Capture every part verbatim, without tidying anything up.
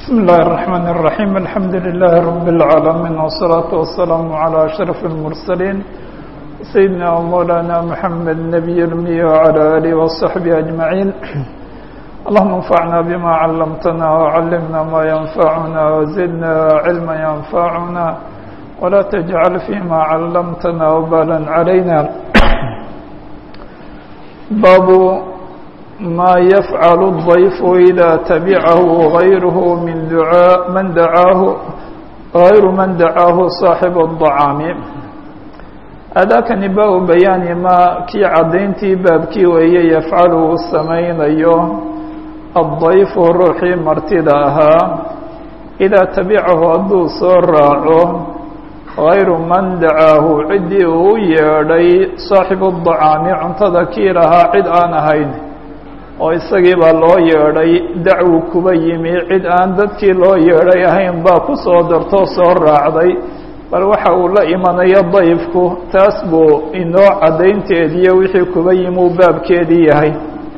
بسم الله الرحمن الرحيم الحمد لله رب العالمين والصلاة والسلام على أشرف المرسلين سيدنا ومولانا محمد النبي الأمي وعلى آله وصحبه أجمعين. اللهم انفعنا بما علمتنا وعلمنا ما ينفعنا وزدنا علما ينفعنا ولا تجعل فيما علمتنا وبالا علينا. باب ما يفعل الضيف إذا تبعه غيره من دعاء من دعاه غير من دعاه صاحب الطعام. أذاكني باب بيان ما كي عدينتي بابكي وهي يفعله السمين أيوه الضيف روحي مرتداها إذا تبعه أدو صراعه غير من دعاه عدي ويري صاحب الطعام عنتذكي لها عد آن هين oo isagii baa loo yeedhay dacwo kuba yimi cid aan dadkii loo yeedhay ahayn baa ku soo dartoo soo raacday bal waxa uu la imanayo dayfku taas buu inoo caddaynteediiyo wixii kuba yimi uu baabkeedii yahay.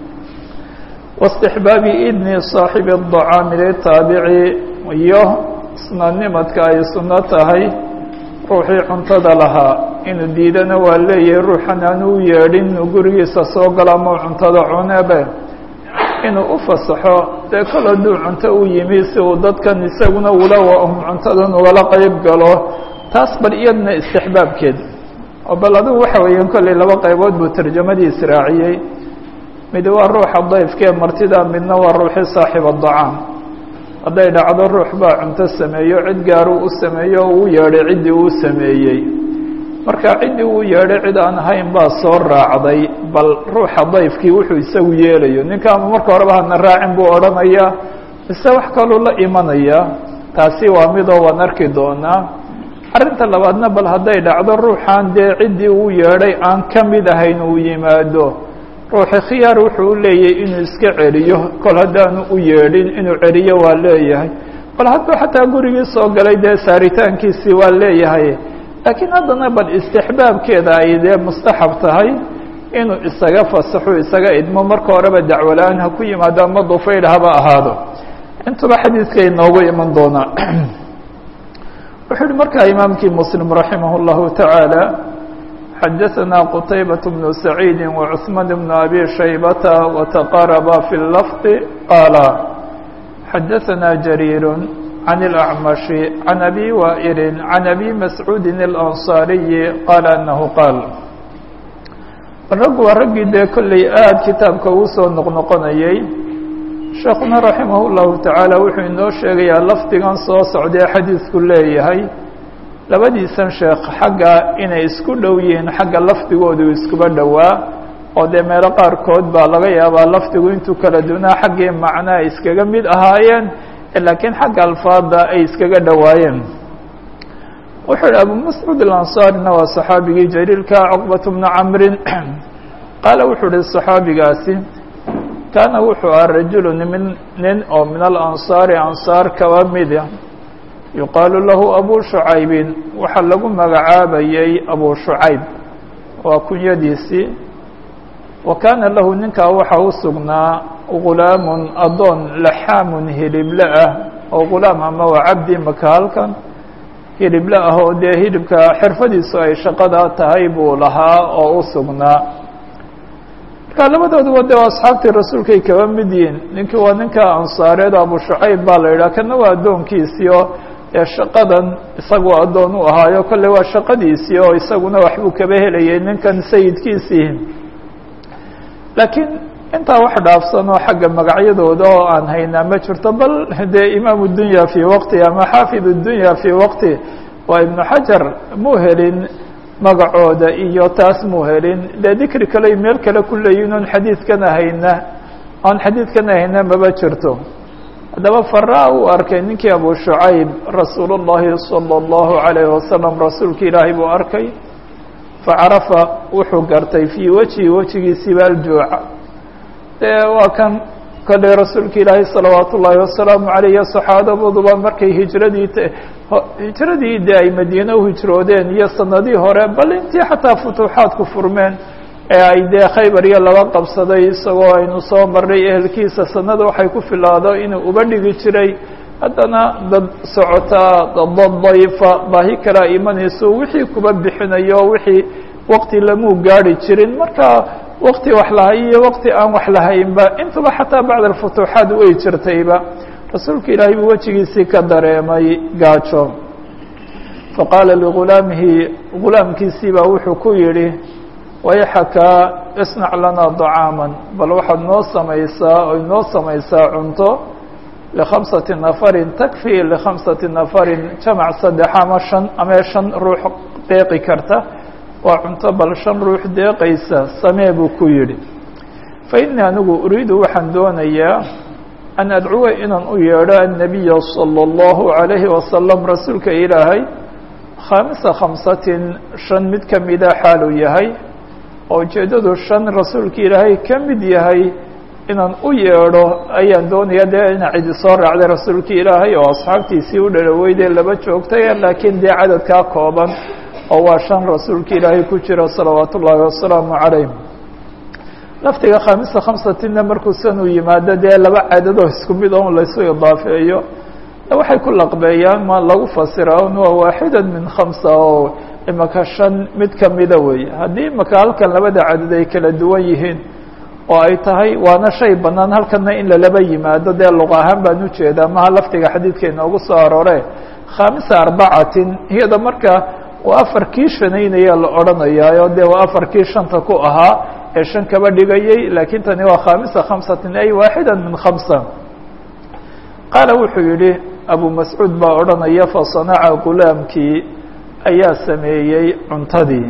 waistixbaabi idni saaxibi dacaami litaabici iyo sunanimadka ay sunno tahay ruuxii cuntada lahaa inuu diidana waa leeyahay ruuxan aan u yeedhin inuu gurigiisa soo galo ama cuntada cunebe inuu u fasaxo dee kol hadduu cunto u yimi si uu dadkan isaguna ula wahum cuntadan ugala qayb galo taas bal iyadna istixbaabkeed oo bal adigu waxa weeyaan kollay laba qaybood buu tarjamadii israaciyey. mid waa ruuxa dayfkee martida, midna waa ruuxii saaxiba dacaam. hadday dhacdo ruux baa cunto sameeyo cid gaaruu u sameeyo o uu yeedhay ciddii uu sameeyey, marka ciddii uu yeedhay cid aan ahayn baa soo raacday. bal ruuxa dayfkii wuxuu isagu yeelayo ninkaama marka horeba hadna raacin buu odhanayaa mise wax kaluu la imanayaa, taasi waa midoo waan arki doonaa. arrinta labaadna bal hadday dhacdo ruuxaan dee ciddii uu yeedhay aan ka mid ahayn uu yimaado, ruuxi khiyaar wuxuu u leeyahay inuu iska celiyo kol haddaanu u yeedhin inuu celiyo waa leeyahay. bal hadduu xataa gurigii soo galay dee saaritaankiisii waa leeyahay, laakiin haddana bal istixbaabkeeda ay dee mustaxab tahay inuu isaga fasaxo isaga idmo marka horeba dacwo la-aan ha ku yimaado ama dufayl haba ahaado. intuba xadiidka inoogu iman doonaa. wuxuu uhi markaa imaamkii muslim raximah اllahu taعaalى xadaثna qtaybaة bn سacيidi وcثmaan bn abi shaybata وتqarba fi الlfظ qaala xadaثna jariir عن الأعمش عن أبي وائل عن أبي مسعود الأنصاري قال أنه قال rag waa raggii dee kolley aad kitaabka uu soo noqnoqonayay. sheekuna raximah الlahu taعaalى wuxuu inoo sheegayaa lafdigan soo socdee xadiidku leeyahay labadiisan sheekh xagga inay isku dhow yihiin xagga lafdigoodu iskuba dhowaa oo dee meelo qaarkood baa laga yaabaa lafdigu intuu kala dunaa xaggii macnaa iskaga mid ahaayeen laakiin xagga alfaada ay iskaga dhowaayeen. wuxuu hi abu mascuud alansaarina waa saxaabigii jaliilka cuqbat bna camrin qaala wuxuu hi saxaabigaasi kaana wuxuu aha rajulu min nin oo min alansaari ansaar kaba mida yuqaalu lahu abu shucaybin waxaa lagu magacaabayay abu shucayb waa kunyadiisii. wa kaana lahu ninkaa waxaa u sugnaa gulaamun adoon laxaamun hilible ah oo gulaam ama waa cabdi maka halkan hilible ah oo dee hilibka xirfadiisu ay shaqada tahay buu lahaa oo u sugnaa. marka labadooduba dee asxaabtii rasuulkay kaba mid yihiin. ninkii waa ninka ansaareed abu shucayb baa la yidhaha, kana waa addoonkiisii oo dee shaqadan isagu addoon u ahaayo kolley waa shaqadiisii oo isaguna waxbuu kaba helayay ninkan sayidkiisii. laakiin intaa wax dhaafsan oo xagga magacyadooda oo aan haynaa ma jirto. bal dee imaam dunya fii waqti ama xaafid dunya fii waqti waa ibnu xajar muu helin magacooda iyo taas muu helin. dee dikri kale meel kale ku leeyihin oon xadiidkana hayna oon xadiidkana hayna maba jirto. haddaba faraa uu arkay ninkii abu shucayb rasuul اllahi salى اllahu عalayhi wasalam rasuulka ilaahay buu arkay. facarafa wuxuu gartay fii wejhi wejigiisiba aljuuca. dee waa kan kolley rasuulka ilaahay salawaat ullaahi wasalaamu عaleyh saxaabaduba markay hijradii hijradii dee ay madiine u hijroodeen iyo sanadii hore bal intii xataa futuuxaadku furmeen ee ay dee khaybar iyo laga qabsaday isagoo aynu soo marnay ehelkiisa sanada waxay ku filaado inuu uba dhigi jiray haddana dad socotaa dad dayfa baahi kalaa imanayso wixii kuba bixinayo wixii waqti lamuu gaari jirin marka waqti wax lahay iyo waqti aan wax lahaynba intuba xataa bacda alfutuuxaat way jirtayba rasuulka ilaahay buu wejigiisii ka dareemay gaajo faqaala ligulaamihi gulaamkiisii baa wuxuu ku yidhi wayxaka isnac lanaa dacaaman bal waxaad noo samaysaa oy noo samaysaa cunto likhamsati nafarin takfi likhamsati nafarin jamac saddex ama shan ama shan ruux deeqi karta waa cunto bal shan ruux deeqaysa samee buu ku yidhi fa innii anigu uriidu waxaan doonayaa an adcuwa inaan u yeedho annabiya salى اllahu عalayhi wasalam rasuulka ilaahay khamisa khamsatin shan mid ka mida xaaluu yahay oo ujeeddadu shan rasuulka ilaahay ka mid yahay inaan u yeedho ayaan doonaya dee ina cidi soo raacday rasuulka ilaahay oo asxaabtiisii u dhadhaweydee laba joogtay laakiin dee cadadkaa kooban oo waa shan rasuulka ilaahay ku jira salawaat ullaahi wasalaamu calayh laftiga khamisa khamsatinna markuu san uu yimaado dee laba cadadoo isku mid on laysu idaafeeyo waxay ku laqbeeyaan ma lagu fasira un waa waaxida min khamsa oo imaka shan mid kamida weeye haddii imaka halkan labada cadad ay kala duwan yihiin oo ay tahay waana shay banaan halkana in lalaba yimaado dee luq ahaan baan ujeedaa maha laftiga xadiidka inoogu soo aroore khamisa arbacatin iyada marka waa afarkii shanaynaya la odhanayaayo dee waa afarkii shanta ku ahaa ee shan kaba dhigayay laakiin tani waa khamisa khamsatin ay waaxida min khamsa qaala wuxuu yihi abu mascuud baa odhanaya fasanaca gulaamkii ayaa sameeyey cuntadii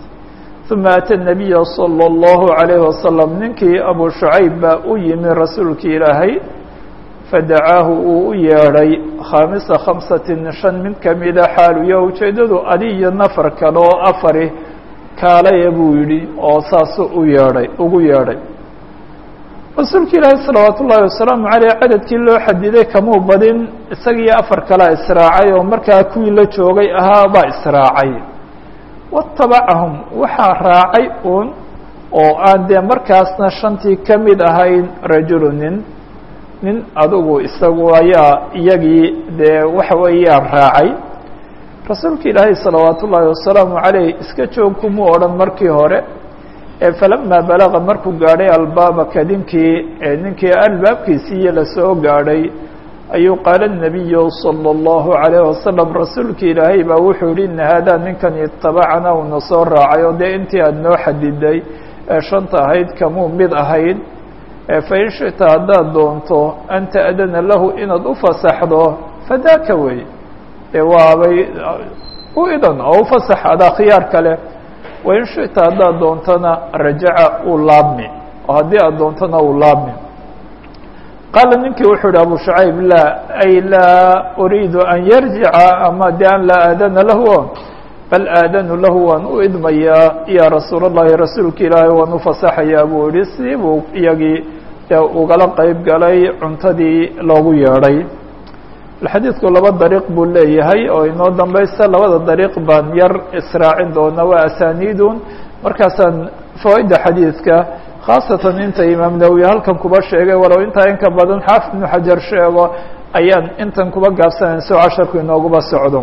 uma ata nabiya salى اllahu عalayhi wasalam ninkii abu shucayb baa u yimi rasuulki ilaahay fadacaahu uu u yeedhay khamisa khamsatin shan mid kamida xaaluyo ujeeddadu adi iyo nafar kale oo afari kaalaya buu yidhi oo saasu u yeedhay ugu yeedhay rasuulka ilaahay salawaat ullaahi wasalaamu caleyh cadadkii loo xadiday kamuu badin isagiiyo afar kalea israacay oo markaa kuwii la joogay ahaa baa israacay watabacahum waxaa raacay uun oo aan dee markaasna shantii ka mid ahayn rajulu nin nin adugu isagu ayaa iyagii dee waxa weeyaan raacay rasuulka ilaahay salawaat ullaahi wasalaamu caleyh iska joog kumuu odhan markii hore falamaa balaga markuu gaadhay albaaba kadinkii ninkii albaabkiisiiyo lasoo gaadhay ayuu qaala الnabiyu salى اllahu عalayه wasalam rasuulki ilaahay baa wuxuu yihi ina haadaa ninkan itabacana uuna soo raacay oo dee intii aada noo xadiday ee shanta ahayd kamuu mid ahayd fain shita haddaad doonto an ta'dana lahu inaad u fasaxdo fadaaka wey e waabay u idan oo u fasax adaa khiyaar kale wain shita haddaad doontona rajaca uu laabmi oo haddii aad doontona uu laabmi qaala ninkii wuxuu yihi abu shucayb laa ay laa uriidu an yarjica ama de an laa aadana lahu bal aadanu lahu waan u idmayaa ya rasuul اllahi rasuulka ilaahay waan u fasaxayaa buu yihi si buu iyagii ugala qeyb galay cuntadii loogu yeedhay xadiidku laba dariiq buu leeyahay oo inoo dambaysta labada dariiq baan yar israacin doona waa asaniidun markaasaan fawaaida xadiidka khaasatan inta imaam nawowi halkan kuba sheegay walow intaa in ka badan xaafid ibnu xajar sheego ayaan intan kuba gaabsanayn soo casharku inooguba socdo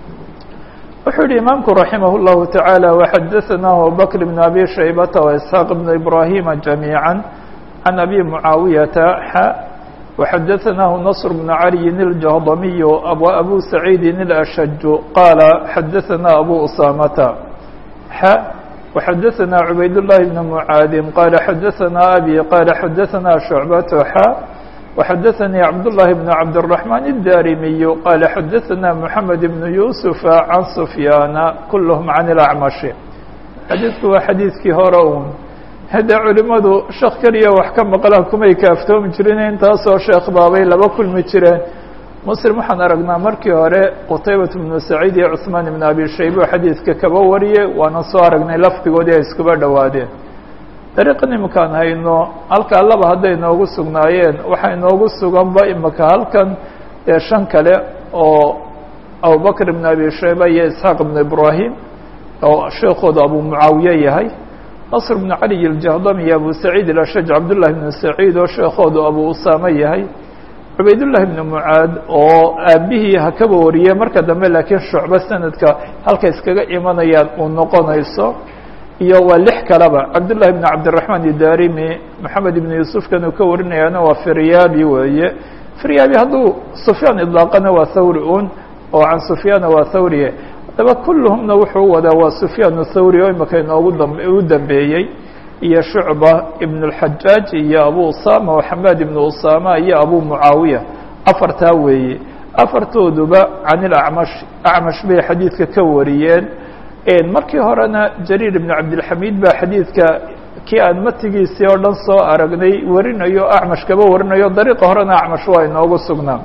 wuxuu yihi imaamku raximah اllahu taعaalى waxadaثana abubakr bn abi shaybata waisxaaq bn ibrahima jamiiعا can abi mucaawiyata xa وxadaثnah نصر بن عalي الجهضمي أbو سعيid الأشج qال xadaثna أbو أسامة ح وxadaثna عubayd اللhi بن معاad qال xadaثna أbي qال xadaثna شعبة ح وxadaثnي cبداللhi بن cبدالرحمن الdاrمي qال xadaثna محمد بن يوسف عن سفyاn كلهم عن الأعمش xadiidku waa xadiidkii hore un hadda culimadu sheekh keliya wax ka maqlaan kumay kaaftoomi jirin intaasoo sheekh baabay laba kulmi jireen muslim waxaan aragnaa markii hore qutaybat bnu saciid iyo cuثmaan ibn abi shayba oo xadiidka kaba wariyey waana soo aragnay lafdigoodii ay iskuba dhowaadeen dariiqan imakaan hayno halkaa laba hadday inoogu sugnaayeen waxaa inoogu suganba imaka halkan dee shan kale oo abubakr ibn abi shayba iyo isxaaq ibn ibrahim oo sheekooda abu mucaawiye yahay نصر بن علي الجهضمي أbو سعيد الأشج cبدالله بن سعيد oo sheekoodu أbو usaame yahay cubaydullahi bnu mucaad oo aabihii ha kaba wariyey marka dambe laakiin shucbo sanadka halka iskaga imanayaan uu noqonayso iyo waa lix kaleba cabdullahi bn cabdiraxmaan idarimi maxamed ibn yuusufkan uu ka warinayaana waa firyaabi weeye firyaabi hadduu sufyaan idlaaqana waa thawri un oo can sufyaana waa thawriye haddaba kulluhumna wuxuu wadaa waa sufyaan thawri oo imaka inoogu u dambeeyey iyo shucba ibn اlxajaaj iyo abu usama oo xamaad ibn usama iyo abu mucaawiya afartaa weeye afartooduba can ilacmash acmash bay xadiidka ka wariyeen markii horena jariir ibn cabdilxamiid baa xadiidka kii aan matigiisii oo dhan soo aragnay warinayo acmash kaba warinayo dariiqa horena acmash waa inoogu sugnaa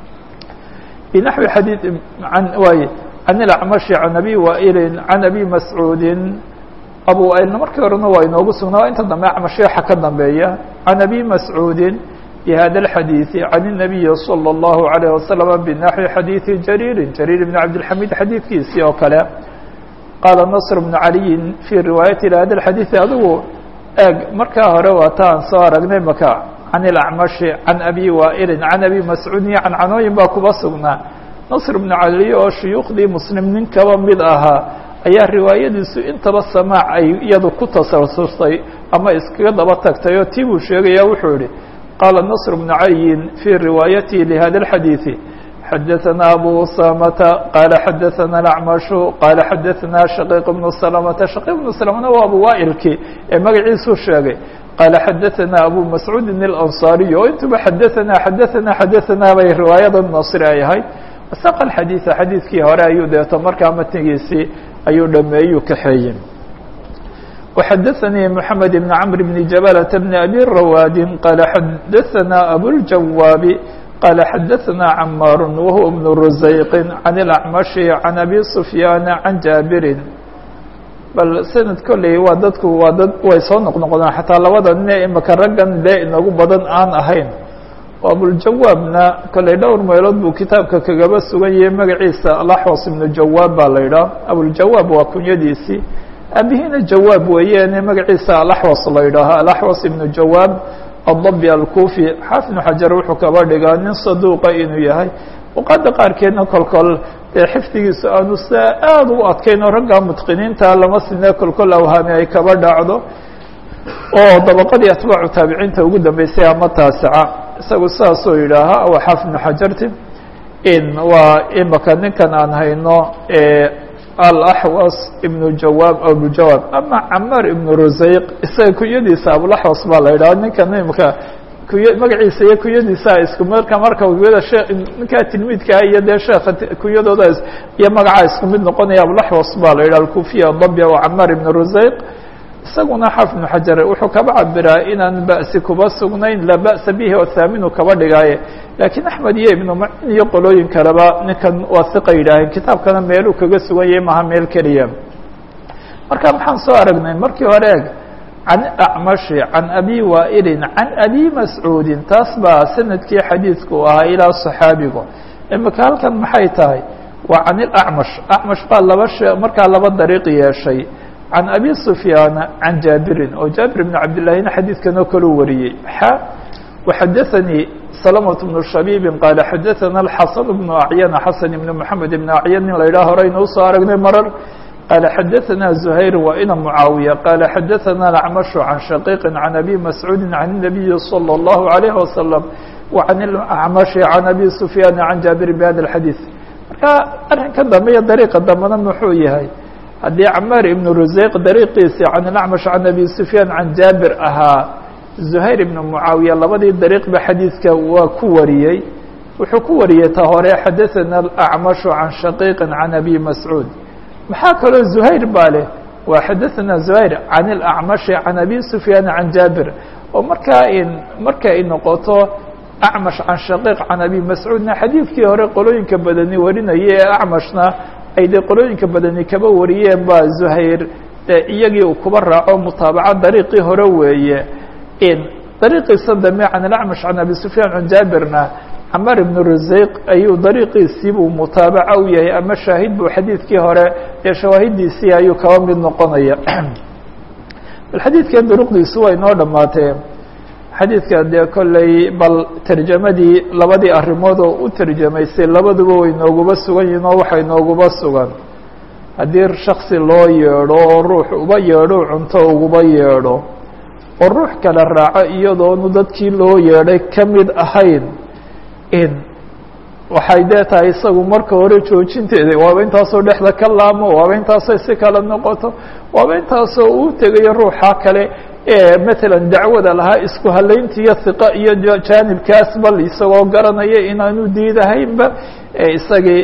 binaxwi xadii an waay can ilacmashi can abi wailin can abi mascuudin abu wailna markii horena waa inoogu sugnaa inta dambe acmash waxa ka dambeeya can abi mascuudin bhada اxadiiثi can الnabiyi salى الlahu عalيه wasalam binaxwi xadiiثi jariirin jariir ibn cabdilxamiid xadiidkiisii oo kale qaala nasr bnu caliyin fii riwaayati hada xadiiثi adigu eeg markaa hore waa ta aan soo aragnay maka can ilacmashi can abi wailin can abi mascuudin iyo cancanooyin baa kuba sugnaa nasr bnu cali oo shuyuukhdii muslim nin kaba mid ahaa ayaa riwaayadiisu intaba samaac ay iyadu ku tasalsultay ama iskaga daba tagtay oo tii buu sheegaya wuxuu yihi qaala nasr bnu caliyin fii riwaayatihi lihada اxadiiثi xadaثna abu usamata qaala xadaثna acmashu qaala xadaثna shaqiiq bnu salamata shaqiiq bnu salamana waa abu waailkii ee magaciisuu sheegay qaala xadaثna abu mascuudin اlanصaariy oo intuba xadaثna xadaثna xadaثna bay riwaayada nasri ay ahayd wasaqa xadiiثa xadiidkii hore ayuu deeto markaa matnigiisii ayuu dhameeyuu kaxeeyey وxadaثnii mحamed بn cmr bn jabalة bn abi rawaadin qaala xadaثna abوljawaabi qaala xadaثna cmaar wahuwa bn rusayqi can اlacmashi can abi sufyaana can jaabirin bal sanad kolley waa dadku waa dad way soo noqnoqdaan xataa labada nin imaka raggan dee inagu badan aan ahayn abuljawaabna kolley dhowr meelood buu kitaabka kagaba sugan yahay magaciisa alaxwas ibnu jawaab baa la idhaah abuljawaab waa kunyadiisii aabihina jawaab weeyeene magaciisa alaxwas la idhaaha alaxwas ibnu jawaab addabi alkufi xaafid ibnu xajar wuxuu kaba dhigaa nin saduuqa inuu yahay uqaada qaarkeedna kolkol dee xifdigiisu aanu saa aada u adkayn oo ragga mutqiniinta lama sinee kolkol awhaami ay kaba dhacdo oo dabaqadii atbaacu taabiciinta ugu dambeysay ama taasica isagu saasoo yidhaaha waa xaafid ibnu xajarti in waa imaka ninkan aan hayno alaxwas ibnu jawaab abuljawaab ama camaar ibnu rusayq isaga kunyadiisa abulaxwas baa la yidhaha ninkan imaka kuy magaciisa iyo kunyadiisa isku marka marka kuyada shee ninkaa tilmiidkaa iyo dee sheeka kunyadooda iyo magacaa isku mid noqonaya abulaxwas baa la yidhaha alkufiya dabya waa camaar ibnu rusayq isaguna xaafid ibnu xajar wuxuu kaba cabiraa inaan ba'si kuba sugnayn laa ba'sa bihi oo haaminu kaba dhigaaye laakiin axmed iyo ibnu macin iyo qolooyin kaleba ninkan waa hiqa yidhaaheen kitaabkana meeluu kaga sugan yahay maha meel keliya marka maxaan soo aragnay markii hore eg can acmashi can abi wailin can abi mascuudin taas baa sanadkii xadiidku ahaa ilaa saxaabigu imika halkan maxay tahay waa can ilacmash acmash baa laba she markaa laba dariiq yeeshay can abi sufyaana can jaabirin oo jaabir ibn cabdillahina xadiidkan oo kaluu wariyey xa waxadaثanii salamة bnu shabiibin qaala xadaثana alxasan bnu acyana xasan ibn moxamed ibn acyan nin la yidhaha horeynu usoo aragnay marar qaala xadaثana zuhayr wa ina mucaawiya qaala xadaثana alacmashu can shaqiiqi can abi mascuudi can الnabiyi salى اllahu عalayh wasalam wa can ilacmashi can abi sufyaana can jaabirin bihada اxadiiث marka arrinka dambe iyo dariiqa dambena muxuu yahay haddii camaar ibnu rusayq dariiqiisii can ilacmash can abi sufyaan can jaabir ahaa zuhayr ibnu mucaawiya labadii dariiqba xadiidka waa ku wariyey wuxuu ku wariyey ta hore xadaثana alacmashu can shaqiiqi can abi mascuud maxaa kaloo zuhayr baa leh waa xadaثana zuhayr can ilacmashi can abi sufyaan can jaabir oo markaa in marka ay noqoto acmash can shaqiiq can abi mascuudna xadiidkii hore qolooyinka badani warinaya ee acmashna ay dee qolooyinka badani kaba wariyeen baa zuhayr iyagii uu kuba raaco mutaabaca dariiqii hore weeye in dariiqiisa dambe can alacmash can abi sufyaan can jaabirna camaar ibnu rusayq ayuu dariiqiisiibuu mutaabaca u yahay ama shaahid buu xadiidkii hore ee shawaahidiisii ayuu kaba mid noqonaya bal xadiidkan duruqdiisu waa inoo dhammaatee xadiidka dee kolley bal tarjamadii labadii arrimood oo u tarjamaysay labaduba way nooguba sugan yihin oo waxay nooguba sugan haddii shaksi loo yeedho oo ruux uba yeedho cunto uguba yeedho oo ruux kale raaco iyadoonu dadkii loo yeedhay ka mid ahayn in waxay dee tahay isagu marka hore joojinteeda waaba intaasoo dhexda ka laamo waaba intaasoo si kale noqoto waaba intaasoo uu tegayo ruuxa kale ee matalan dacwada lahaa isku halaynta iyo hiqa iyo jaanibkaas bal isagoo garanaya inaanu diidahaynba ee isagii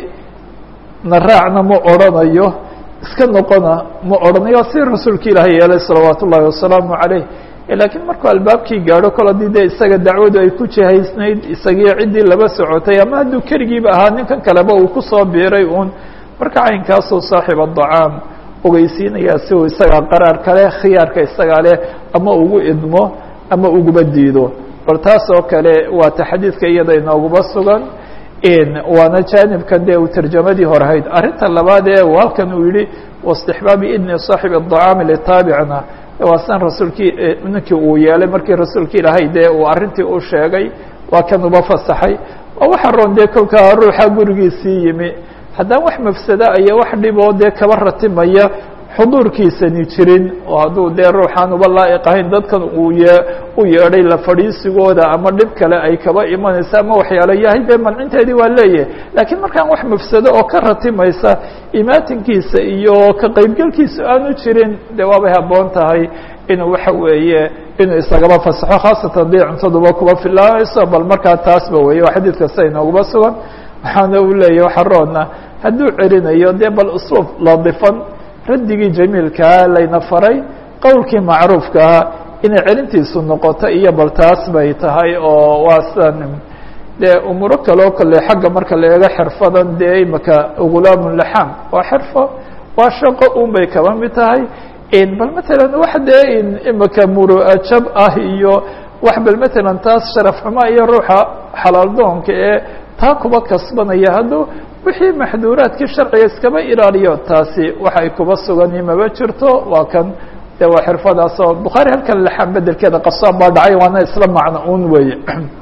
na raacna ma odrhanayo iska noqona ma odhanayo si rasuulka ilaahay yeelay salawaat ullaahi wasalaamu calayh laakiin markuu albaabkii gaadho kol haddii dee isaga dacwadu ay ku jihaysnayd isagiyo ciddii laba socotay ama hadduu keligiiba ahaa ninkan kaleba uu kusoo biiray uun marka caynkaasuu saaxib adacaam ogeysiinayaa si uu isagaa qaraar kale khiyaarka isagaa leh ama ugu idmo ama uguba diido bal taas oo kale waa ta xadiidka iyada inooguba sugan waana jaanibkan dee uu tarjamadii horehayd arrinta labaad ee halkan uu yihi waاstixbaabi idni saaxib الdacaami litaabicna waa san rasuulkii ninkii uu yeelay markii rasuulka ilaahay dee uu arrintii u sheegay waa kan uba fasaxay oo waxa roon dee kolkaa ruuxa gurigiisii yimi haddaan wax mafsada iyo wax dhiboo dee kaba ratimaya xuduurkiisani jirin oo hadduu dee ruuxaan uba laa'iq ahayn dadkan uu ye u yeedhay la fadhiisigooda ama dhib kale ay kaba imanaysa ama waxyaalo yahay dee mancinteedii waa leeyahay laakiin markaan wax mafsado oo ka ratimaysa imaatinkiisa iyo ka qaybgelkiisa aanu jirin dee waabay habboon tahay inuu waxa weeye inuu isagaba fasaxo khaasatan haddii cuntaduba kuba filaanayso bal markaa taasba weeye waa xadiid kasta inooguba sugan waxaana uu leeyahy waxa roona hadduu celinayo dee bal usluub laadifan raddigii jamiilkaa layna faray qowlkii macruufkaa inay celintiisu noqoto iyo bal taas bay tahay oo waa sidan dee umuuro kaloo kale xagga marka la eego xirfadan dee imaka gulaamu laxaam waa xirfo waa shaqo un bay kaba mid tahay bal matalan wax dee imaka muru'ajab ah iyo wax bal matalan taas sharaf xumo iyo ruuxa xalaal doonka ee taa kuba kasbanaya hadduu wixii maxduuraadkii sharciga iskaba ilaaliyo taasi waxay kuba sugani maba jirto waa kan de waa xirfadaasoo bukhaari halkan laxaan bedelkeeda qasaab baa dhacay waana isla macno un weeye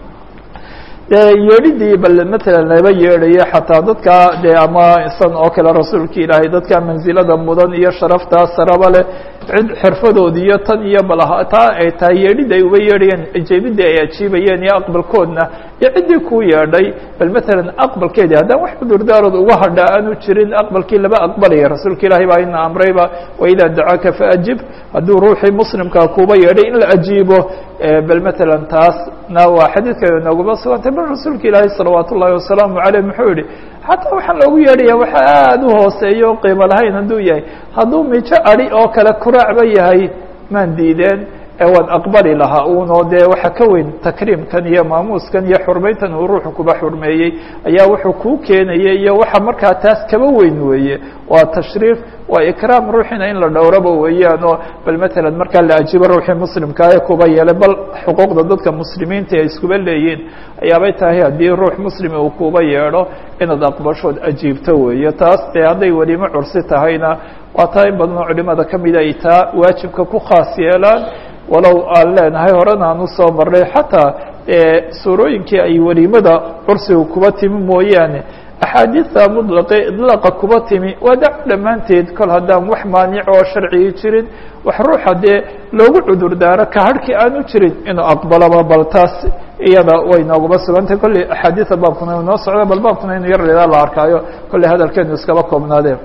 yeedhidii bal matalan laba yeedhayo xataa dadka dee ama isan oo kale rasuulka ilaahay dadka mansilada mudan iyo sharaftaa saraba leh cid xirfadoodi iyo tan iyo bal taa ay tahay yeedhida ay uba yeedhayeen ajeebidii ay ajiibayeen iyo aqbalkoodna iyo ciddii kuu yeedhay bal matalan aqbalkeedii haddaan wax cudurdaarood uga hadha aanu jirin aqbalkii laba aqbalaya rasuulka ilaahay baa ina amrayba waidaa dacaaka faajib hadduu ruuxii muslimkaa kuuba yeedhay in la ajiibo bal matalan taasna waa xadiidka nooguma sugantay bal rasuulka ilaahay salawaat ullaahi wasalaamu caleyh muxuu yihi xataa waxaan loogu yeedhaya waxa aada u hooseeyo o qiimo lahayn hadduu yahay hadduu mijo adi oo kale kuraacba yahay maan diideen ee waan aqbali lahaa uunoo dee waxa ka weyn takriimkan iyo maamuuskan iyo xurmayntan uu ruuxu kuba xurmeeyey ayaa wuxuu kuu keenayay iyo waxa markaa taas kaba weyn weeye waa tashriif waa ikraam ruuxina in la dhowraba weeyaan oo bal matalan markaa la ajiibo ruuxii muslimkaa ee kuba yeelay bal xuquuqda dadka muslimiinta ay iskuba leeyihin ayaabay tahay haddii ruux muslim uu kuba yeedho inaad aqbashood ajiibto weeye taas dee hadday welimo cursi tahayna waa taa in badanoo culimada kamida ay taa waajibka ku khaas yeelaan walow aan leenahay horena aan usoo marnay xataa suurooyinkii ay welimada cursiga kuba timi mooyaane axaadiista mudlaqe idlaaqa kuba timi waa dacwo dhammaanteed kol haddaan wax maanic oo sharcigi jirin wax ruuxa dee loogu cudur daaro ka harhkii aanu jirin inuu aqbalaba bal taas iyada way noogaba sugantay kolley axaadiista baabkuna inoo socda bal baabkuna inu yar leedaa la arkaayo kolley hadalkeenu iskaba koobnaadeen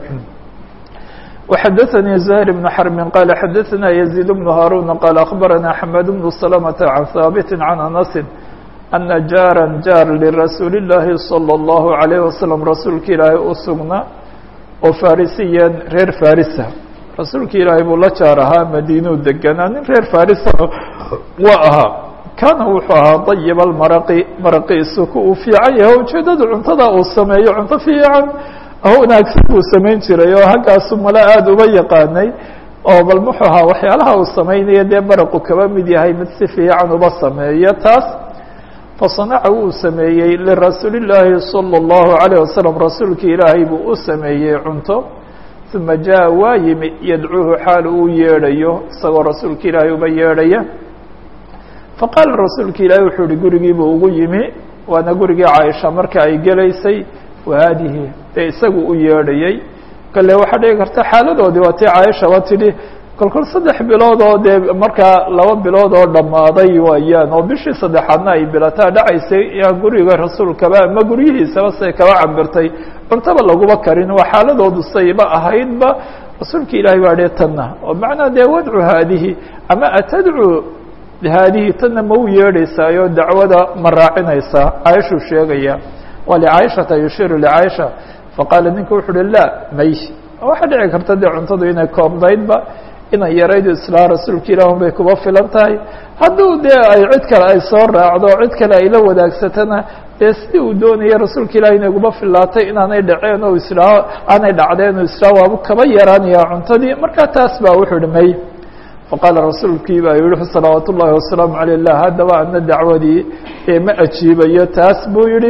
وxdثnي زهير بن حرب قال xdثna يزيد بن هاrون قال أخبرنا حماد بن سلمة عن ثابت عن أنس أن jاrا jاr لرasuuل اللahi صلى الله عليه وسلم rasuulka ilaahay u sugnaa oo farisiya reer farisa rasuulka ilaahay buu la jaar ahaa madinuu deganaa nin reer farisa waa ahaa kana wuxuu ahaa طayب الmarqi marqiisu ku uu fiican yahay ujeedada cuntada uu sameeyo cunto fiican wanaagsan buu samayn jiray oo haggaasu mala aada uba yaqaanay oo bal muxuu ahaa waxyaalaha uu samaynayo dee baraqu kaba mid yahay mid si fiican uba sameeyo taas fasanaca wuu sameeyey lirasuuli llaahi salى اllahu عalيه wasalam rasuulka ilaahay buu u sameeyey cunto uma jaa waa yimi yadcuuhu xaal uu yeedhayo isagoo rasuulka ilaahay uba yeedhaya faqaala rasuulka ilaahi wuxuu yihi gurigiibuu ugu yimi waana gurigii caaisha marka ay gelaysay wahaadihi dee isagu u yeedhayey kale waxaa dhici karta xaaladoodii waa tii caaisha waa tidhi kolkol saddex bilood oo dee markaa laba bilood oo dhammaaday waayaan oo bishii saddexaadna ay bilataa dhacaysay yaa guriga rasuulkaba ama guryihiisaba say kaba cabirtay cuntaba laguma karin waa xaaladoodu sayba ahaydba rasuulka ilaahay baa dhe tanna oo macnaa dee wadcu haadihi ama atadcu haadihi tanna ma u yeedhaysaayo dacwada ma raacinaysaa caaishuu sheegaya waa licaaishata yushiiru licaaisha faqaala ninka wuxu uhi laa may waxaa dhici karta dee cuntadu inay koobnaydba inay yaraydu islaa rasuulka ilaahun bay kuba filan tahay hadduu dee ay cid kale ay soo raacdo cid kale ay la wadaagsatana dee sidii uu doonaya rasuulka ilahi inay kuba filaatay inaanay dhaceen oo islaa aanay dhacdeen oo islaa waabu kaba yaraanaya cuntadii markaa taas baa wuxuu hi may faqaala rasuulkii baa yihi salawaat ullahi wasalaamu alay lah haddaba ana dacwadii ee ma ajiibayo taas buu yihi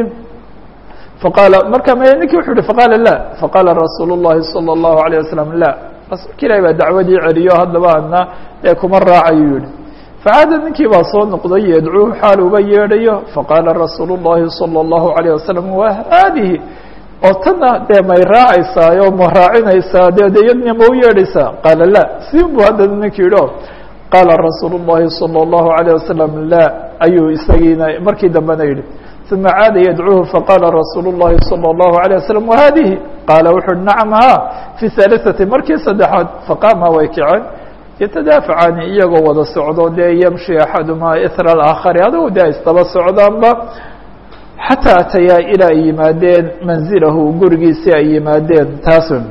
faqaala marka m ninkii wuxuu yihi faqaala la faqaala rasuul الlahi salى الlahu عalيه wasalam la rasuulka ilahi baa dacwadii celiyo haddaba ana ee kuma raacayu yihi facaada ninkii baa soo noqday yadcuuhu xaal uba yeedhayo faqaala rasuul الlahi salى الlahu عalيه wasalam wa haadihi oo tanna dee may raacaysaayo ma raacinaysaa dee de yadna ma u yeedhaysaa qaala la siin buu haddana ninkii yidhi o qaala rasuul الlahi salى الlahu عalيه wasalam la ayuu isagiina markii dambena yidhi ثuma caada yadcuuhu faqaala rasuul الlahi salى الlahu عalيه wasalam wahadihi qaala wuxu uhi nacam ha fi ثaaliثati markii saddexaad faqaama way kaceen yatadaafacaani iyagoo wada socdo dee yamshi axadumaa ithra alaakhari adugu dee isdaba socdaanba xataa atayaa ilaa ay yimaadeen manzilahu gurigiisii ay yimaadeen taasun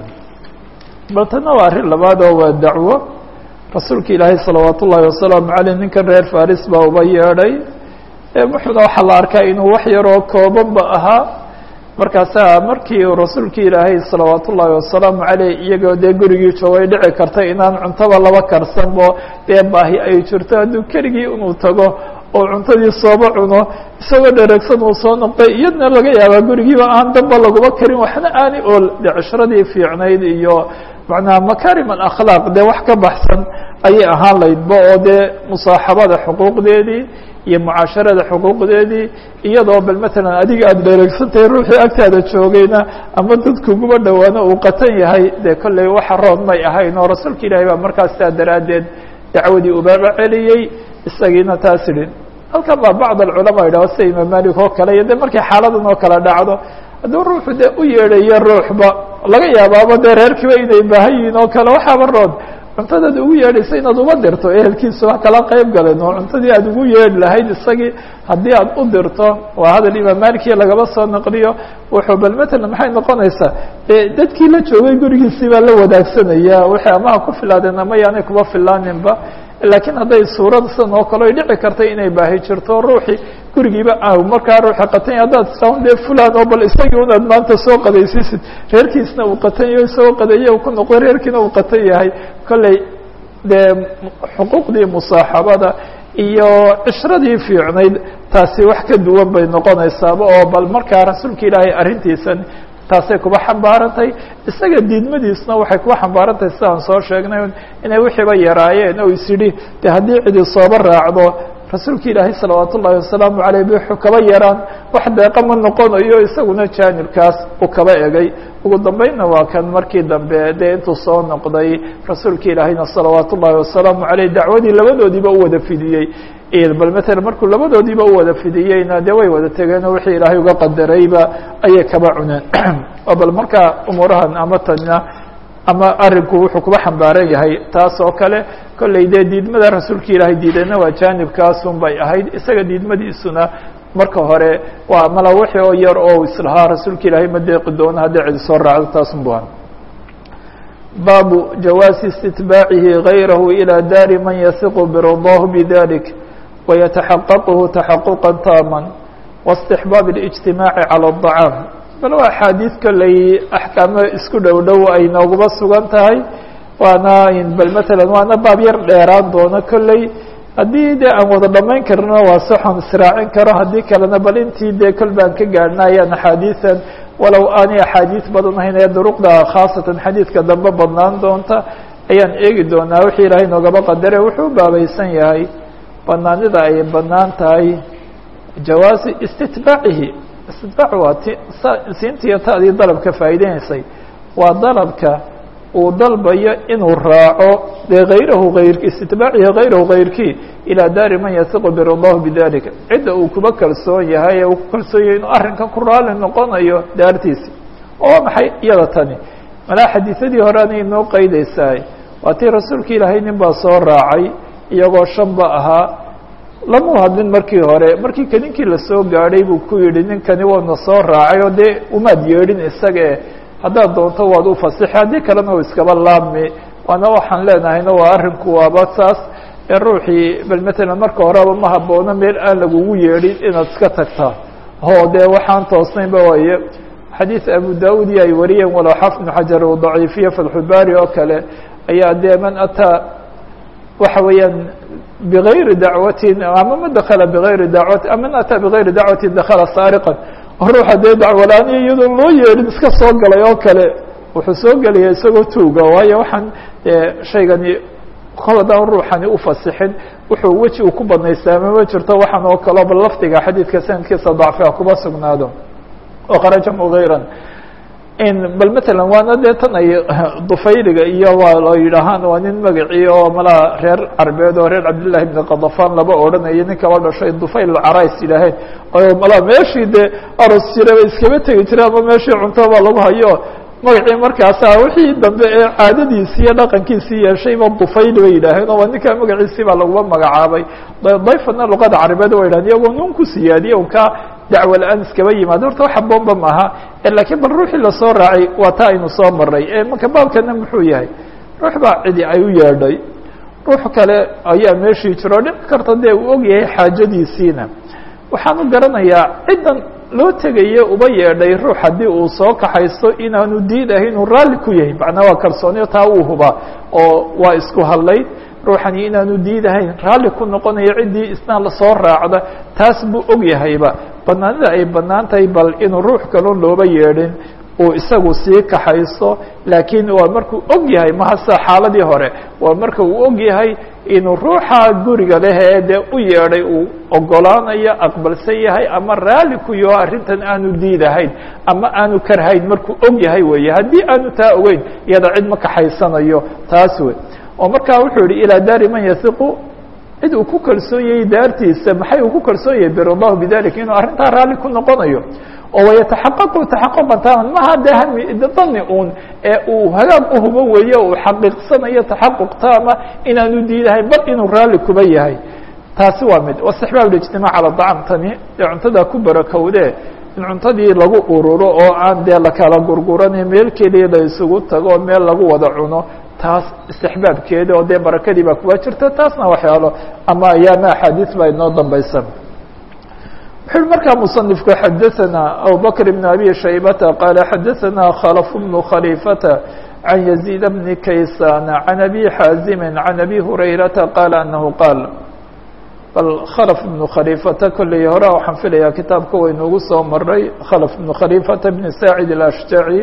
bal tana waa arrin labaad oo waa dacwo rasuulka ilaahay salawaat ullaahi wasalaamu caleyh ninkan reer faris baa uba yeedhay muxuuna waxaa la arkaa inuu wax yaroo koobanba ahaa markaasaa markii rasuulka ilaahay salawaat ullaahi wasalaamu caleyh iyagoo dee gurigii joogay dhici karta inaan cuntaba laba karsanbo dee baahi ay jirto hadduu keligii inuu tago oo cuntadii sooba cuno isagoo dheregsan uu soo noqday iyadna laga yaabaa gurigiiba aan damba laguma karin waxna aani ool dee cishradii fiicnayd iyo macnaha makaarim alakhlaaq dee wax ka baxsan ayay ahaan laydba oo dee musaaxabada xuquuqdeedii iyo mucaasharada xuquuqdeedii iyadoo bal matalan adiga aada dheregsantahay ruuxii agtaada joogayna ama dadkuguba dhowaana uu qatan yahay dee kolley waxa rood may ahayn oo rasuulka ilaahay baa markaas taa daraaddeed dacwadii ubaba celiyey isagiina taas idhin halkan baa bacd alculamaa yidhaho sida imaam malik oo kale iyo dee markay xaaladan oo kale dhacdo hadduu ruuxu dee u yeedhayo ruuxba laga yaabaaba dee reerkiiba inay baahan yihiin oo kale waxaaba rood cuntadaad ugu yeedhaysa inaad uma dirto ehelkiisa wax kala qayb galen oo cuntadii aad ugu yeedhi lahayd isagii haddii aad u dirto waa hadal imaam malikiya lagaba soo naqliyo wuxuu bal matalan maxay noqonaysaa dee dadkii la joogay gurigiisii baa la wadaagsanaya waxay amaha ku filaadeen ama yaanay kuba filaaninba laakiin hadday suurad sidan oo kale ay dhici kartay inay baahi jirto ruuxii gurigiiba ah markaa ruuxi qatan yahay haddaad isaan dee fulaan oo bal isagii unaad maanta soo qadaysiisid reerkiisna uu qatan yahay isagoo qadeeye uu ku noqdo reerkiina uu qatan yahay kolley dee xuquuqdii musaaxabada iyo cishradii fiicnayd taasi wax ka duwan bay noqonaysaaba oo bal markaa rasuulka ilaahay arrintiisan taasay kuba xambaarantay isaga diidmadiisna waxay kuba xambaarantahay sidaan soo sheegnay inay wixiiba yaraayeen oo is yidhi de haddii cidi sooba raacdo rasuulka ilaahay salawaat ullaahi wasalaamu caleyh bixu kaba yaraan wax deeqa ma noqonayo isaguna jaanibkaas uu kaba egay ugu dambeynna waa kan markii dambe dee intuu soo noqday rasuulka ilaahayna salawaat ullaahi wasalaamu caleyh dacwadii labadoodiiba u wada fidiyey bal matalan markuu labadoodiiba u wada fidiyeyna dee way wada tegeen oo wixii ilaahay uga qadarayba ayay kaba cuneen oo bal markaa umuurahan ama tana ama arinku wuxuu kuba xambaaran yahay taas oo kale kolley dee diidmada rasuulka ilaahay diidayna waa jaanibkaasun bay ahayd isaga diidmadiisuna marka hore waa mala wixii oo yar oo islahaa rasuulka ilaahay ma deeqi doono haddii cidi soo raacdo taasun bu aha baabu jawaasi istitbaacihi gayrahu ilى daari man yasiqu biridaahu bidalik ويتحققه تحققا تاما واستحباب الاجتماع على الطعام bal waa axaadiid kolley axkaamo isku dhow dhow ay nooguba sugan tahay waana bal matalan waana baab yar dheeraan doono kolley haddii dee aan wada dhamayn karno waa soxon israacin karo haddii kalena bal intii dee kol baan ka gaadhna ayaan axaadiisan walow aanay axaadiis badan ahayn ee duruqda khaasatan xadiidka dambe badnaan doonta ayaan eegi doonaa wixii ilaahay noogaba qadare wuxuu baabaysan yahay banaanida ay banaan tahay jawaazi istitbaacihi istitbaac waa ti siintiyo taadii dalabka faa'iideynaysay waa dalabka uu dalbayo inuu raaco dee hayrahu ayrki istitbaacihi hayrahu hayrkii ilaa daari man yasiqu biridaahu bidalika cidda uu kuba kalsoon yahay ee uu ku kalsoon yahay inuu arrinkan ku raali noqonayo daartiisi oo maxay iyada tani malaa xadiisadii hore anay inoo qaydaysaay waa tii rasuulka ilaahay nin baa soo raacay iyagoo shanba ahaa lamu hadlin markii hore markii kaninkii lasoo gaadhay buu ku yidhi ninkani waana soo raacay oo dee umaad yeedhin isagae haddaad doonto waad u fasixi haddii kalena u iskaba laabmi waana waxaan leenahayna waa arrinku waaba saas ee ruuxii bal matalan marka horeba ma haboono meel aan lagugu yeedhin inaad iska tagtaa oo dee waxaan toosnaynba waaye xadiis abu daud iyo ay wariyeen walow xafid ibnu xajar uu daciifiye fatxulbaari oo kale ayaa dee man ataa waxa weeyaan bigayri dacwatin ama ma dakala bigayri dacwati ama man ataa bigayri dacwatin dakala saariqan ruuxa dee dacwalaaniya iyadoo loo yeedhin iska soo galay oo kale wuxuu soo gelaya isagoo tuuga waayo waxaan shaygani kol haddaan ruuxani ufasixin wuxuu weji uu ku badnaysaama ma jirto waxaan oo kaleo bal lafdiga xadiidka sanadkiisa dacfiga kuba sugnaado oo kharaja mugayran bal matalan waana dee tan ay dufayliga iyo waa la yidhaahaan waa nin magacii oo malaa reer carbeed oo reer cabdillahi bni kadafaan laba odhanayo nin kaba dhashay dufayl alcarays yidhaaheen oo malaa meeshii dee aros jiraba iskaba tegi jira ama meeshii cunto baa lagu hayo magacii markaasa wixii dambe ee caadadiisii iyo dhaqankiisii yeeshayba dufayl bay yidhaaheen oo waa ninkaa magaciisii baa laguma magacaabay dayfana luqada carabeed wa yidhahen iyagoo nun ku siyaadiye un ka dacwo la-aan iskaba yimaado horta waxa boomba maaha lakiin bal ruuxii lasoo raacay waa taa aynu soo maray marka baabkana muxuu yahay ruux baa cidi ay u yeedhay ruux kale ayaa meeshii jiro dhici karta dee uu og yahay xaajadiisiina waxaanu garanayaa ciddan loo tegaye uba yeedhay ruux haddii uu soo kaxaysto inaanu diidahay inuu raalli ku yahay macnaa waa kalsooniyo taa uu hubaa oo waa isku hadlayd ruuxani inaanu diidahayn raalli ku noqonayo ciddii isna lasoo raacda taas buu og yahayba banaanida ay banaan tahay bal inuu ruux kalon looba yeedhin uu isagu sii kaxaysto laakiin waa markuu og yahay mahasa xaaladii hore waa marka uu og yahay inuu ruuxa guriga leh ee dee u yeedhay uu ogolaanayo aqbalsan yahay ama raalli ku yaho arrintan aanu diidahayn ama aanu karhayn markuu og yahay weeye haddii aanu taa ogeyn iyada cid ma kaxaysanayo taas wey oo markaa wuxuu yihi ilaa daari man yasiqu cid uu ku kalsoon yahay daartiisa maxay uu ku kalsoon yahay biridaahu bidalika inuu arrintaa raalli ku noqonayo oo wayataxaqaqu taxaquqan taaman maha dee hami dani un ee uu hagaag uhubo weeye uu xaqiiqsanayo taxaquq taama inaanu diidahayn bal inuu raalli kuba yahay taasi waa mid waistixbaab ijtimaac cala dacam tani dee cuntadaa ku barakowde in cuntadii lagu ururo oo aan dee lakala gurguranin meel keliya la isugu tago oo meel lagu wada cuno taas istixbaabkeeda oo dee barakadii baa kuwa jirta taasna waxyaalo ama ayaama axaadiis baa inoo dambaysa wuxuu markaa musanifku xadaثana abubakr bn abi shaybata qaala xadaثana khalf bnu khaliifata can yaziid bni kaysana can abi xaazimi can abi hurayrata qaala anahu qaal bal khalf bnu khaliifata kolley hore waxaan filayaa kitaabka waynuugu soo maray khalf bnu khaliifata bni saacid alashjaci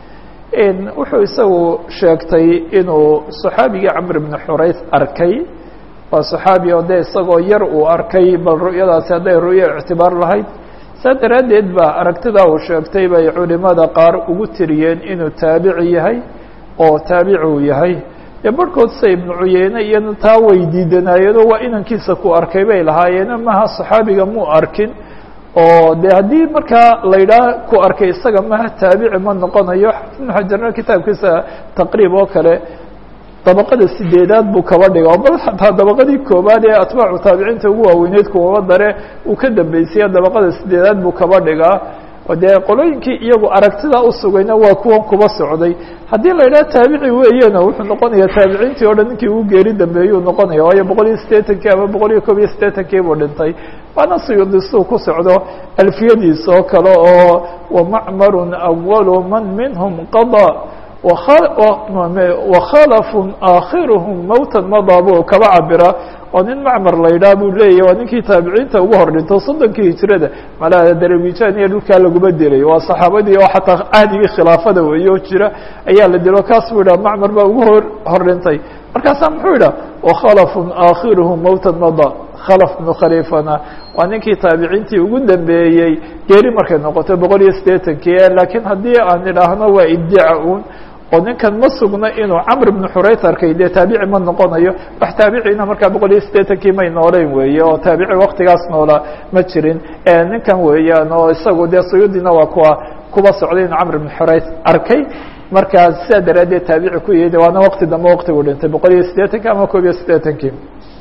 wuxuu isagu sheegtay inuu صaxaabigii camr bn xurays arkay waa صaxaabi oo dee isagoo yar uu arkay bal ru'yadaasi hadday ru'yo ictibaar lahayd saa daraaddeed ba aragtidaa uu sheegtay bay culimada qaar ugu tiriyeen inuu taabici yahay oo taabici uu yahay dee barhkood sa ibnu cuyeyne iyana taa way diidanaayeenoo waa inankiisa ku arkay bay lahaayeeno maha صaxaabiga muu arkin oo de haddii markaa la yidhaah ku arkay isaga maha taabici ma noqonayo ibnu xajarna kitaabkiisa taqriib oo kale dabaqada sideedaad buu kaba dhiga o bal hataa dabaqadii koobaad ee atbaacu taabiciinta ugu waaweyneyd kuwaba dare uu ka dambeysaya dabaqada sideedaad buu kaba dhigaa oo dee qolooyinkii iyagu aragtidaa usugayna waa kuwan kuba socday haddii la yidhaha taabici weeyena wuxuu noqonaya taabiciintii o dhan ninkii ugu geeri dambeeyuu noqonaya waayo boqol iyo siddeetankii ama boqol iyo kob iyo siddeetankii buu dhintay waana suyudisuu ku socdo alfiyadiisa oo kale oo wamacmarun awalu man minhum qadaa wakhalafun aakhiruhum mowtan madaa buu kaba cabira oo nin macmar la yidhaha buu leeyahy waa ninkii taabiciinta ugu hor dhinto soddonkii hijrada malaa darawijaan iyo dhulkaa laguma dilay waa saxaabadii oo xataa cahdigii khilaafada weeye oo jira ayaa la dilo kaas buu yidhaha macmar baa ugu hor hor dhintay markaasaa muxuu yidhaha wakhalafun aakhiruhum mowtan madaa khalaf bnu khaliifana waa ninkii taabiciintii ugu dambeeyey geeri markay noqoto boqol iyo siddeetankii laakiin haddii aan idhaahno waa iddica un oo ninkan ma sugna inuu camr bnu xurayt arkay dee taabici ma noqonayo wax taabiciina markaa boqol iyo siddeetankii may nooleyn weeye oo taabici waktigaas noola ma jirin ninkan weeyaan oo isagu dee suyuudina waa kuwa kuba socday inuu camr bnu xurayt arkay markaa sidaa daraaddeed taabici ku yihid waana wakti dambe waktigu dhintay boqol iyo siddeetankii ama koob iyo siddeetankii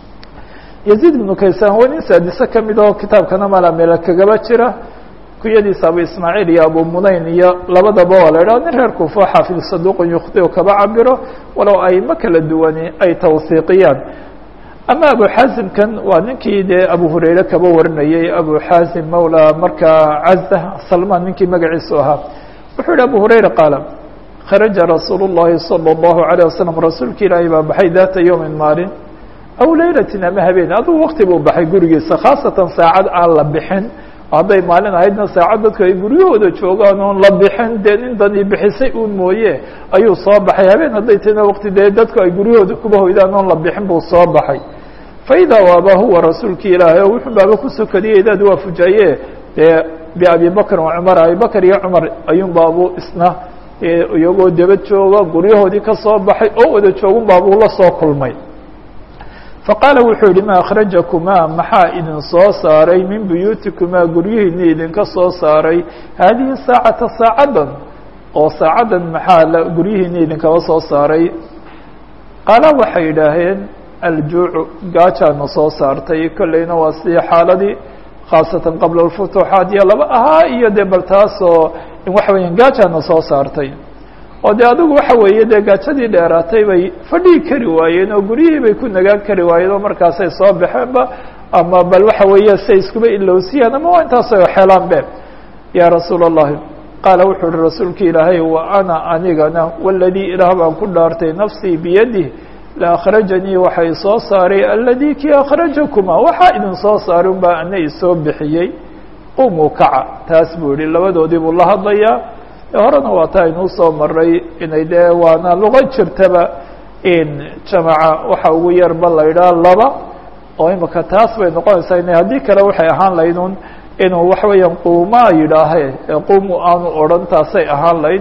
yaziid ibnu kaysan waa nin saadise kamid oo kitaabkana malamela kagaba jira kuyadiisa abu ismaaciil iyo abu munayn iyo labadaba waa la idhaha nin reer kuufo xaafid saduuqun yukhtiu kaba cabiro walow ayma kala duwani ay tawhiiqiyaan ama abu xaasimkan waa ninkii dee abu hurayre kaba warinayey abu xaasim mawla markaa caza salmaan ninkii magaciisu ahaa wuxuu yihi abu hurayra qaala kharaja rasuul الlahi salى الlahu عalيه wasalam rasuulka ilaahay baa baxay daata yowmin maalin aw laylatin ama habeen aduu wakti buu baxay gurigiisa khaasatan saacad aan la bixin hadday maalin ahaydna saacad dadku ay guryahooda joogaan oon la bixin dee nin dani bixisay uun mooye ayuu soo baxay habeen hadday tahayna wakti dee dadku ay guryahooda kuba hoydaan oon la bixin buu soo baxay faidaa waaba huwa rasuulki ilaahay oo wuxuu baaba ku sokadiyey daad waa fujaaye dee biabi bakrin wa cumar abibakr iyo cumar ayuun baabuu isna iyagoo daba jooga guryahoodii ka soo baxay oo wada joogun baabuu la soo kulmay faqaala wuxuu yihi ma akhrajakumaa maxaa idin soo saaray min buyuutikumaa guryihiina idinka soo saaray haadihi saacata saacaddan oo saacaddan maxaa guryihiina idinkaba soo saaray qaala waxay yidhaaheen aljuucu gaajaana soo saartay kolleyna waa sidii xaaladii khaasatan qabla alfutuuxaat iyo laba ahaa iyo dee bal taasoo in waxa weeyaan gaajaana soo saartay oo dee adigu waxa weeye dee gaajadii dheeraatay bay fadhigi kari waayeen oo guryihii bay ku nagaan kari waayeen oo markaasay soo baxeenba ama bal waxa weeye say iskuba ilowsiyaan ama waa intaasay xeelaan be yaa rasuul الlahi qaala wuxuu uhi rasuulka ilaahay wa ana anigana waladii ilaah baan ku dhaartay nafsii biyadih la akhrajanii waxay soo saaray aladii kii akhrajakuma waxaa idin soo saaray un baa ana isoo bixiyey umuu kaca taas buu yihi labadoodii buu la hadlayaa horena waa taa inuu soo maray inay dee waana luqo jirtaba in jamaca waxa ugu yarba la idhaha laba oo imika taas bay noqonaysaa in haddii kale waxay ahaan lahayd un inuu waxa weeyaan quumaa yidhaahe quumu aanu odhan taasay ahaan lahayd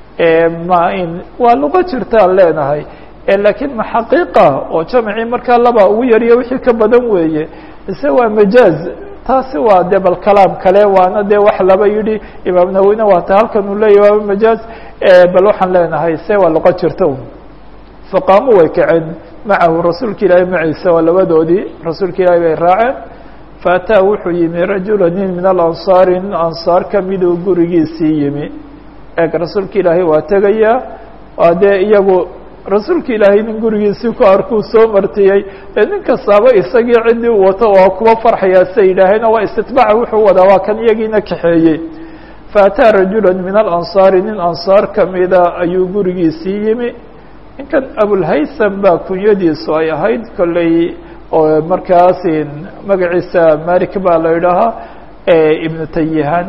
ma in waa luqo jirtaan leenahay laakiin ma xaqiiqa oo jamacii markaa laba ugu yariyo wixii ka badan weeye mise waa majaaz taasi waa de bal kalaam kale waana dee wax laba yidhi imaam nawowina waa ta halkan uu leeyahy waaba majaaz bal waxaan leenahay se waa luqo jirta un faqaamuu way kaceen macahu rasuulka ilaahay maciisa waa labadoodii rasuulka ilaahay bay raaceen faataa wuxuu yimi rajula nin min alansaari nin ansaar kamiduu gurigiisii yimi eeg rasuulka ilaahay waa tegayaa waa dee iyagu rasuulka ilaahay nin gurigiisii ku arkuu soo martiyey ee nin kastaaba isagii ciddii u wato oo kuwa farxayaa say yidhaaheen waa istitbaaca wuxuu wadaa waa kan iyagiina kaxeeyey faataa rajula min alansaari nin ansaar kamida ayuu gurigiisii yimi ninkan abulhaysam baa kunyadiisu ay ahayd kolley oo markaas magaciisa malik baa la idhaahaa ibnu tayihan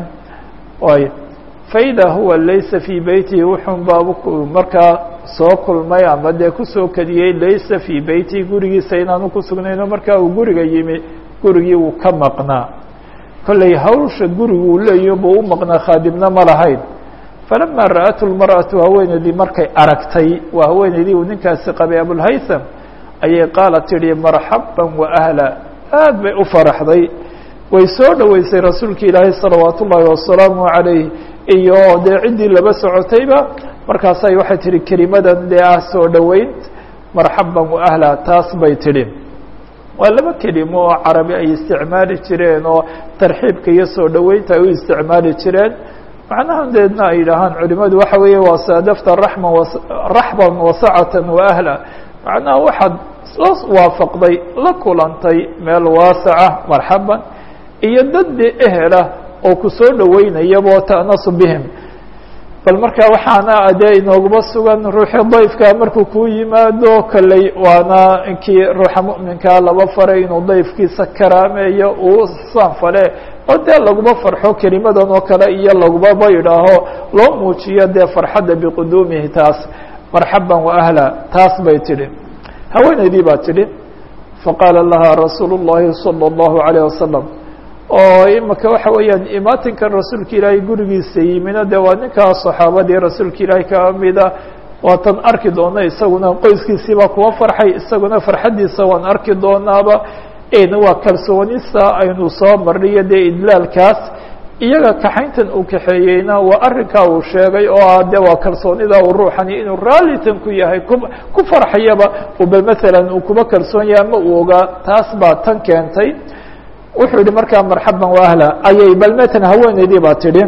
y faida huwa laysa fii beytihi wuxun baabu markaa soo kulmay ama dee kusoo kadiyey laysa fii beytihi gurigiisa inaanu kusugnayno markaa uu guriga yimi gurigii wuu ka maqnaa kolley hawsha gurigu uu leeyahi buu u maqnaa khaadimna ma lahayn falama ra'atu lmar'atu haweeneydii markay aragtay waa haweeneydii uu ninkaasi qabay abulhaysam ayay qaala tidhi marxaban wa ahla aad bay u faraxday way soo dhoweysay rasuulka ilaahay salawaat ullaahi wasalaamu calayh iyo dee ciddii laba socotayba markaasay waxay tihi kelimadan dee ah soo dhoweyn marxaban wa ahla taas bay tidhi waa laba kelimo oo carabi ay isticmaali jireen oo tarxiibka iyo soo dhoweynta ay u isticmaali jireen macnahadeedna ay yidhaahaan culimadu waxa weeye waa saadafta raxman raxban wasacatan wa ahla macnaha waxaad la waafaqday la kulantay meel waasaca marxaban iyo dad dee ehela oo ku soo dhoweynayabo ta'nasu bihim bal marka waxaana adee inooguma sugan ruuxii dayfka markuu kuu yimaado kolley waana inkii ruuxa mu'minkaa laba faray inuu dayfkiisa karaameeyo uu saanfale oo dee laguma farxo kelimadan oo kale iyo lagumaba yidhaaho loo muujiyo dee farxadda biquduumihi taas marxaban wa ahla taas bay tidhi haweeneydii baa tidhi faqaala laha rasuulu الlahi salى الlahu عalيه wasalam oo imaka waxa weeyaan imaatinkan rasuulka ilaahay gurigiisa yimina dee waa ninkaa صaxaabadii rasuulka ilaahay ka mida waatan arki doona isaguna qoyskiisiibaa kuwa farxay isaguna farxaddiisa waan arki doonaaba n waa kalsoonista aynu soo marniyo dee idlaalkaas iyaga kaxayntan uu kaxeeyeyna waa arrinkaa uu sheegay oo ah de waa kalsoonida uu ruuxani inuu raallitan ku yahay ku ku farxayaba bal maalan uu kuba kalsoon yahay ama uu ogaa taas baa tan keentay wuxuu yihi markaa marxaban waahla ayay bal matalan haweeneydii baa tidhi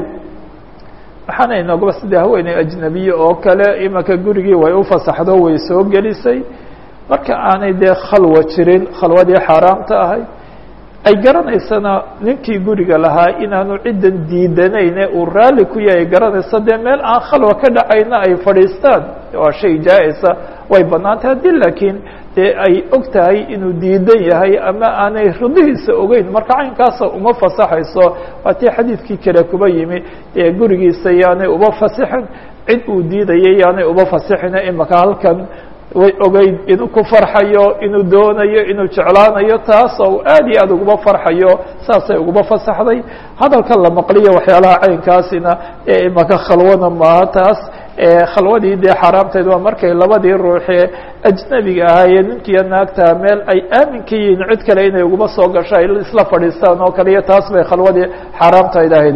waxaana inooguba sidii haweeney ajnabiye oo kale imanka gurigii way u fasaxdo way soo gelisay marka aanay dee khalwa jirin khalwadii xaaraamta ahay ay garanaysana ninkii guriga lahaa inaanu ciddan diidanayne uu raalli ku yahay garanaysa dee meel aan khalwa ka dhacayna ay fadhiistaan waa shay jaa-isa way bannaantay haddii laakiin dee ay og tahay inuu diidan yahay ama aanay ridihiisa ogeyn marka caynkaasa uma fasaxayso waa tii xadiidkii kale kuba yimi ee gurigiisa yaanay uba fasixin cid uu diidayay yaanay uba fasixina imaka halkan way ogeyd inuu ku farxayo inuu doonayo inuu jeclaanayo taas oo aad iyo aad uguba farxayo saasay uguba fasaxday hadalkan la maqliyo waxyaalaha caynkaasina ee imaka khalwana maaha taas khalwadii dee xaaraamteed waa markay labadii ruuxee ajnabiga ahaayee ninkiiyo naagtaa meel ay aamin ka yihiin cid kale inay uguba soo gasho ay isla fadhiistaan oo kale iyo taas bay khalwadii xaaraamtayd ahayd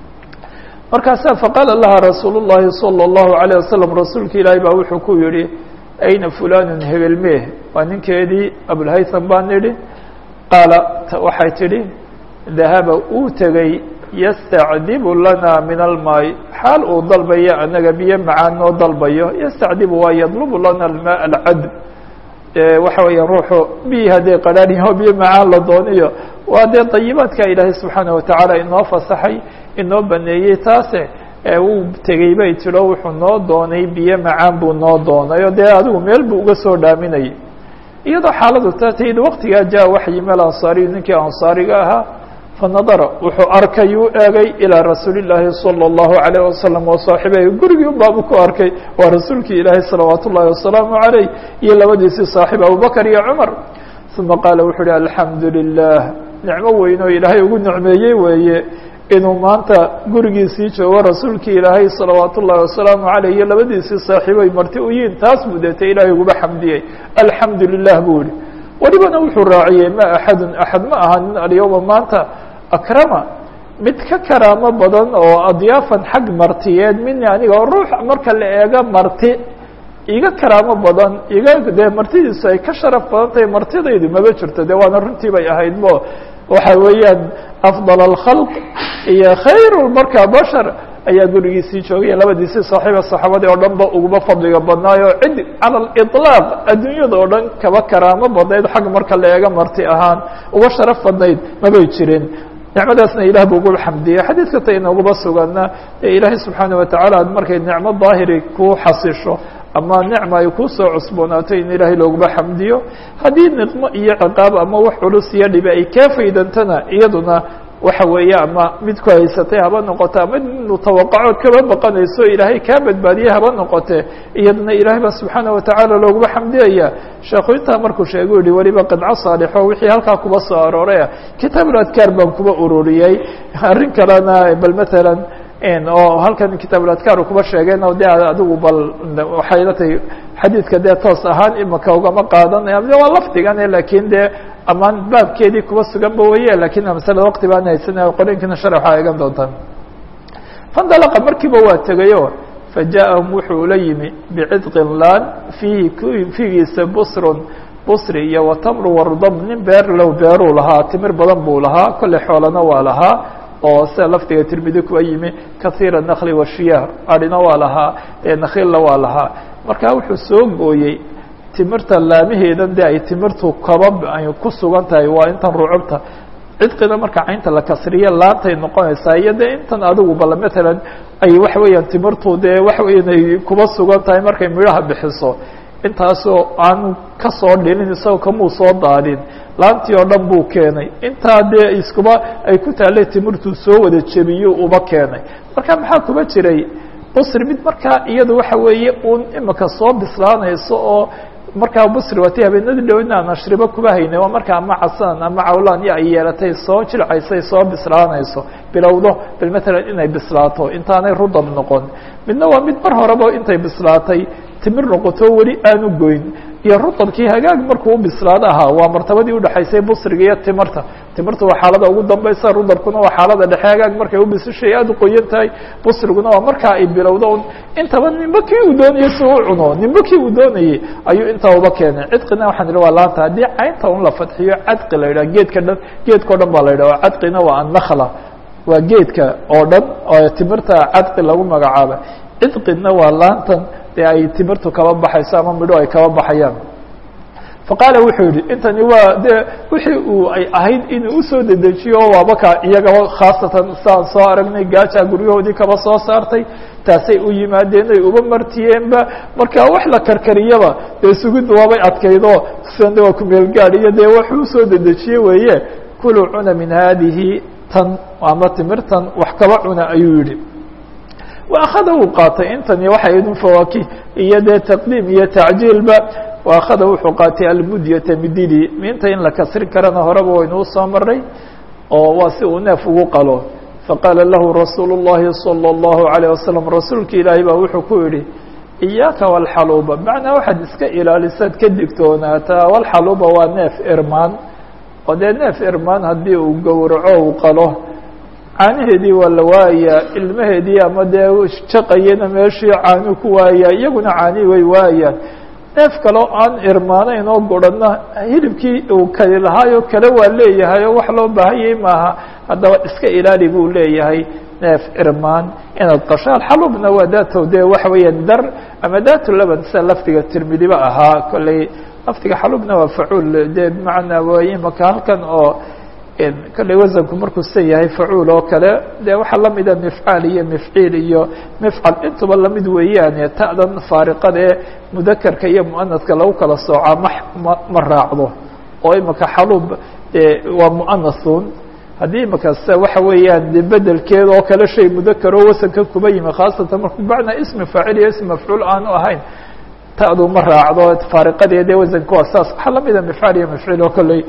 markaasaa faqaala laha rasuul الlahi salى الlahu عalيه wasalam rasuulka ilaahi baa wuxuu ku yihi ayna fulanun hebelmeh waa ninkeedii abulhaytham baa nidhi qaala waxay tidhi dahaba uu tegey yastacdibu lana min almaay xaal uu dalbayo anaga biyo macaan noo dalbayo yastacdibu waa yadlubu lana almaa alcadb waxa weeya ruuxu biyi hadday qadhaadhiyo biyo macaan la dooniyo waa dee dayibaadka ilaahay subxaanaه watacaala inoo fasaxay inoo baneeyey taase uu tegey bay tiro wuxuu noo doonay biyo macaan buu noo doonay o dee adigu meel buu uga soo dhaaminayay iyadoo xaaladu taatayid waqtigaa jaa waxyi meel ansaariyu ninkii ansaariga ahaa fanadara wuxuu arkay uu eegay ilaa rasuuli الlaahi salى الlahu عalيه wasalam wa saaxibehi gurigii un baabu ku arkay waa rasuulkii ilaahay salawaat ullahi wasalaamu عaleyh iyo labadiisii saaxiib abubakr iyo cumar uma qaala wuxuu uhi alxamdu lilah nicmo weyn oo ilaahay ugu nicmeeyey weeye inuu maanta gurigiisii joogo rasuulkii ilaahay salawaat ullahi wasalaamu عaleyh iyo labadiisii saaxiibay marti u yihin taas buu deetay ilaahay uguba xamdiyey alxamdu lilah buu yihi welibana wuxuu raaciyey ma axadun axad ma ahanin alyowma maanta akrama mid ka karaamo badan oo adyaafan xag martiyeed mini aniga oo ruux marka la eego marti iga karaamo badan iga dee martidiisu ay ka sharaf badan tahay martidaydu maba jirto dee waana runtii bay ahayd mo waxa weeyaan afضal الkhalq iyo khayr markaa bashar ayaa gurigiisii joogaya labadiisii saaxiiba saxaabadii oo dhan ba uguba fadliga badnaayo cid cala اliطlaaq adduunyada oo dhan kaba karaamo badnayd xag marka la eega marti ahaan uga sharaf badnayd mabay jirin nicmadaasna ilah bu ugu xamdiyey xadiidka ta inooguba sugana ee ilaahay subxaanaه watacaala ad markay nicmo daahiri ku xasisho ama nicma ay kusoo cusboonaato in ilaahay looguba xamdiyo haddii niqmo iyo ciqaab ama wax culus iyo dhibi ay kaa faydantana iyaduna waxa weeye ama mid ku haysatay haba noqote ama inu tawaqacood kaba baqanayso ilaahay kaa badbaadiyey haba noqote iyaduna ilaahay ba subxaanaه watacaala looguba xamdiyaya sheekhu intaa markuu sheegu yihi weliba qidco saalixo wixii halkaa kuba soo arooray kitaab uladkaar baan kuba ururiyey arrin kalena bal matalan oo halkan kitaab uladkaar kuba sheegeen o de adigu bal waxay la tahay xadiidka dee toos ahaan imaka ugama qaadanaya waa lafdigan lakin dee amaan baabkeedii kuba suganba weye lakin masalada waqti baan haysanaya qorinkiina sharx waa eegan doontaan fandalaqa markiiba waa tegayo fajaءahum wuxuu la yimi bcidqin laan fiihi fiigiisa busrun busri iyo watamru wardab nin beer low beeruu lahaa timir badan buu lahaa kolley xoolana waa lahaa oo sida lafdiga tirmidi kuwa yimi kahiira nakli washiyaah adhina waa lahaa nakhilna waa lahaa markaa wuxuu soo gooyey timirta laamaheedan de ay timirtu kaba ay ku sugan tahay waa intan rucubta cidqina marka caynta la kasriyo laantay noqonaysaa iyo de intan adigu bal matalan ay waxa weeyaan timirtu dee waxa weyan ay kuba sugan tahay markay midhaha bixiso intaasoo aanu kasoo dhilin isagoo kamuu soo daadin laantii oo dhan buu keenay intaa dee iskuba ay ku taallay timirtuu soo wada jebiyo uba keenay marka maxaa kuba jiray busri mid markaa iyadu waxa weeye uun imika soo bislaanayso oo markaa busri waati habeenadii dhowna aan ashribo kuba haynay waa markaa ama casan ama cawlaan iyo ay yeelatay soo jilcaysay soo bislaanayso bilowdo bal matalan inay bislaato intaanay rudab noqon midna waa mid mar horeba intay bislaatay timir noqoto weli aanu goyn iyo rudabkii hagaag markuu u bislaado ahaa waa martabadii udhexaysay busriga iyo timirta timirta waa xaalada ugu dambaysa rudabkuna waa xaalada dhexe hagaag markay ubisishay aada u qoyan tahay busriguna waa markaa ay bilowdo intaba nimba kii uu doonayay si u cuno nimba kii uu doonayay ayuu intaa uba keenay cidqina waxaan ihi waa laanta haddii caynta un la fadxiyo cadqi la yidhaha geedka dhan geedka o dhan baa la yidhaha cadqina waa annakla waa geedka oo dhan oo timirta cadqi lagu magacaaba cidqina waa laantan dee ay timirtu kaba baxayso ama midho ay kaba baxayaan faqaala wuxuu yihi intani waa dee wixii uu ay ahayd inuu usoo dedejiyo waaba ka iyagaba khaasatan saan soo aragnay gaajaa guryahoodii kaba soo saartay taasay u yimaadeen ay uba martiyeenba marka wax la karkariyaba dee sugidda waabay adkaydo sande waa kumeel gaad iyo dee waxuu usoo dedejiye weeye kuluu cuna min haadihi tan ama timirtan wax kaba cuna ayuu yihi وأخذa uu qaatay intani waxay idin fawaakih iyo dee taqdiim iyo tacjiilba وأخذa wuxuu qaatay almudyata mididii minta in la kasrin karana horeba waynuu soo maray oo waa si uu neef ugu qalo faqaala lahu rasuul الlahi صلى الlaهu عalيه wasaلم rasuulki ilaahay baa wuxuu ku yihi إyaaka wاlxaluuba macnaa waxaad iska ilaalisaad ka digtoonaataa wاlxaluuba waa neef irmaan oo dee neef irmaan haddii uu gowraco u qalo caanaheedii waa la waayaa ilmaheedii ama dee jaqayana meeshii caanuu ku waayaa iyaguna caanii way waayaan neef kaleo aan irmaanayn oo gurhana hilibkii uu kali lahaayo kale waa leeyahay oo wax loo baahanyay maaha haddaba iska ilaali buu leeyahay neef irmaan inaad qasho alxalubna waa daatow dee waxa weeyaan dar ama daatu laban sida lafdiga tirmidiba ahaa kolley lafdiga xalubna waa facuul dee bimacnaa waaye imaka halkan oo kolley wasanku markuu san yahay facuul oo kale dee waxaa lamida mifcaal iyo mifciil iyo mifcal intuba lamid weeyaane ta'dan faariqada ee mudakarka iyo muanadka lagu kala soocaa ma ma ma raacdo oo imaka xalub waa muanathun haddii imakase waxa weeyaan de bedelkeeda oo kale shay mudakaro wasanka kuba yimi khaasatan markuu bacna ismi faacil iyo ism mafcuul aanu ahayn ta'du ma raacdo faariqadeede wasanka waa saas waxaa lamida mifcaal iyo mifciil oo kolley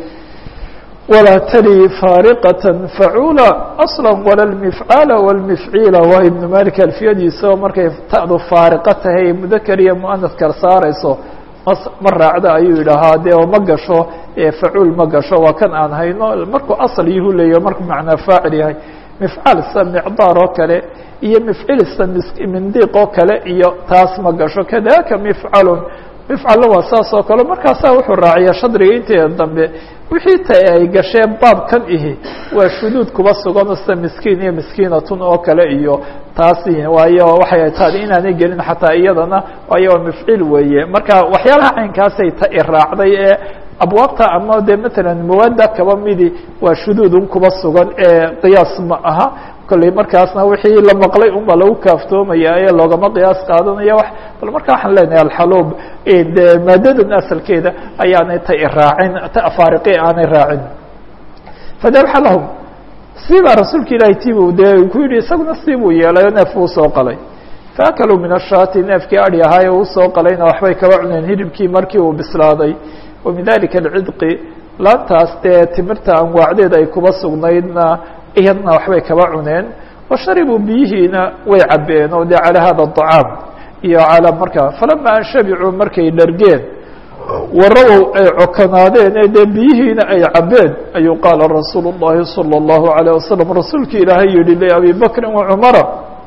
ولا تلي فارقة فعuلا أصلا ولا المفعاaل والمفعيiلa waa iبن مالك alفiyadiisa markay ta'du فاariqo tahay mذkr iyo مؤنث kala saarayso ma raacdo ayuu yidhahaa de ma gasho facuul ma gasho waa kan aan hayno markuu aصل yahu leeyaho markuu macnaa faacil yahay mifcaal sa mcdaar oo kale iyo mfcil sa mindiq oo kale iyo taas ma gasho kadaka mfcl mifcalna waa saas oo kale markaasaa wuxuu raaciya shadriga inteeda dambe wixii ta ay gasheen baabkan ihi waa shuduud kuba sugan sida miskiin iyo miskiinatun oo kale iyo taasi waayo waxay tahay inaanay gelin xataa iyadana waayo waa mafciil weeye marka waxyaalaha caynkaasay ta iraacday ee abwaabta ama de matalan mawaada kaba midi waa shuduudun kuba sugan ee qiyaas ma aha kolley markaasna wixii la maqlay unba lagu kaaftoomaya ee loogama qiyaas qaadanaya wax bal marka waxaan leenahay alxaluub de maadadan asalkeeda ayaanay ta iraacin ta afaariqi aanay raacin fadabaxa lahum sibaa rasuulka ilaahay tibu dee ku yidhi isaguna sibuu yeelay oo neef uu soo qalay faakaluu min ashaati neefkii adhi ahaaye uu soo qalayna waxbay kaba cuneen hilibkii markii uu bislaaday wa min dalika alcidqi laantaas dee timirta anwaacdeed ay kuba sugnaydna iyadna waxbay kaba cuneen washaribuu biyihiina way cabeen oo dee calى hada الطacaam iyo calى markaa falama an shabicuu markay dhargeen warawow ay cokanaadeen ee dee biyihiina ay cabeen ayuu qaala rasuul الlahi salى الlahu عalيه wasalam rasuulki ilaahay yihi liabi bakri wacumara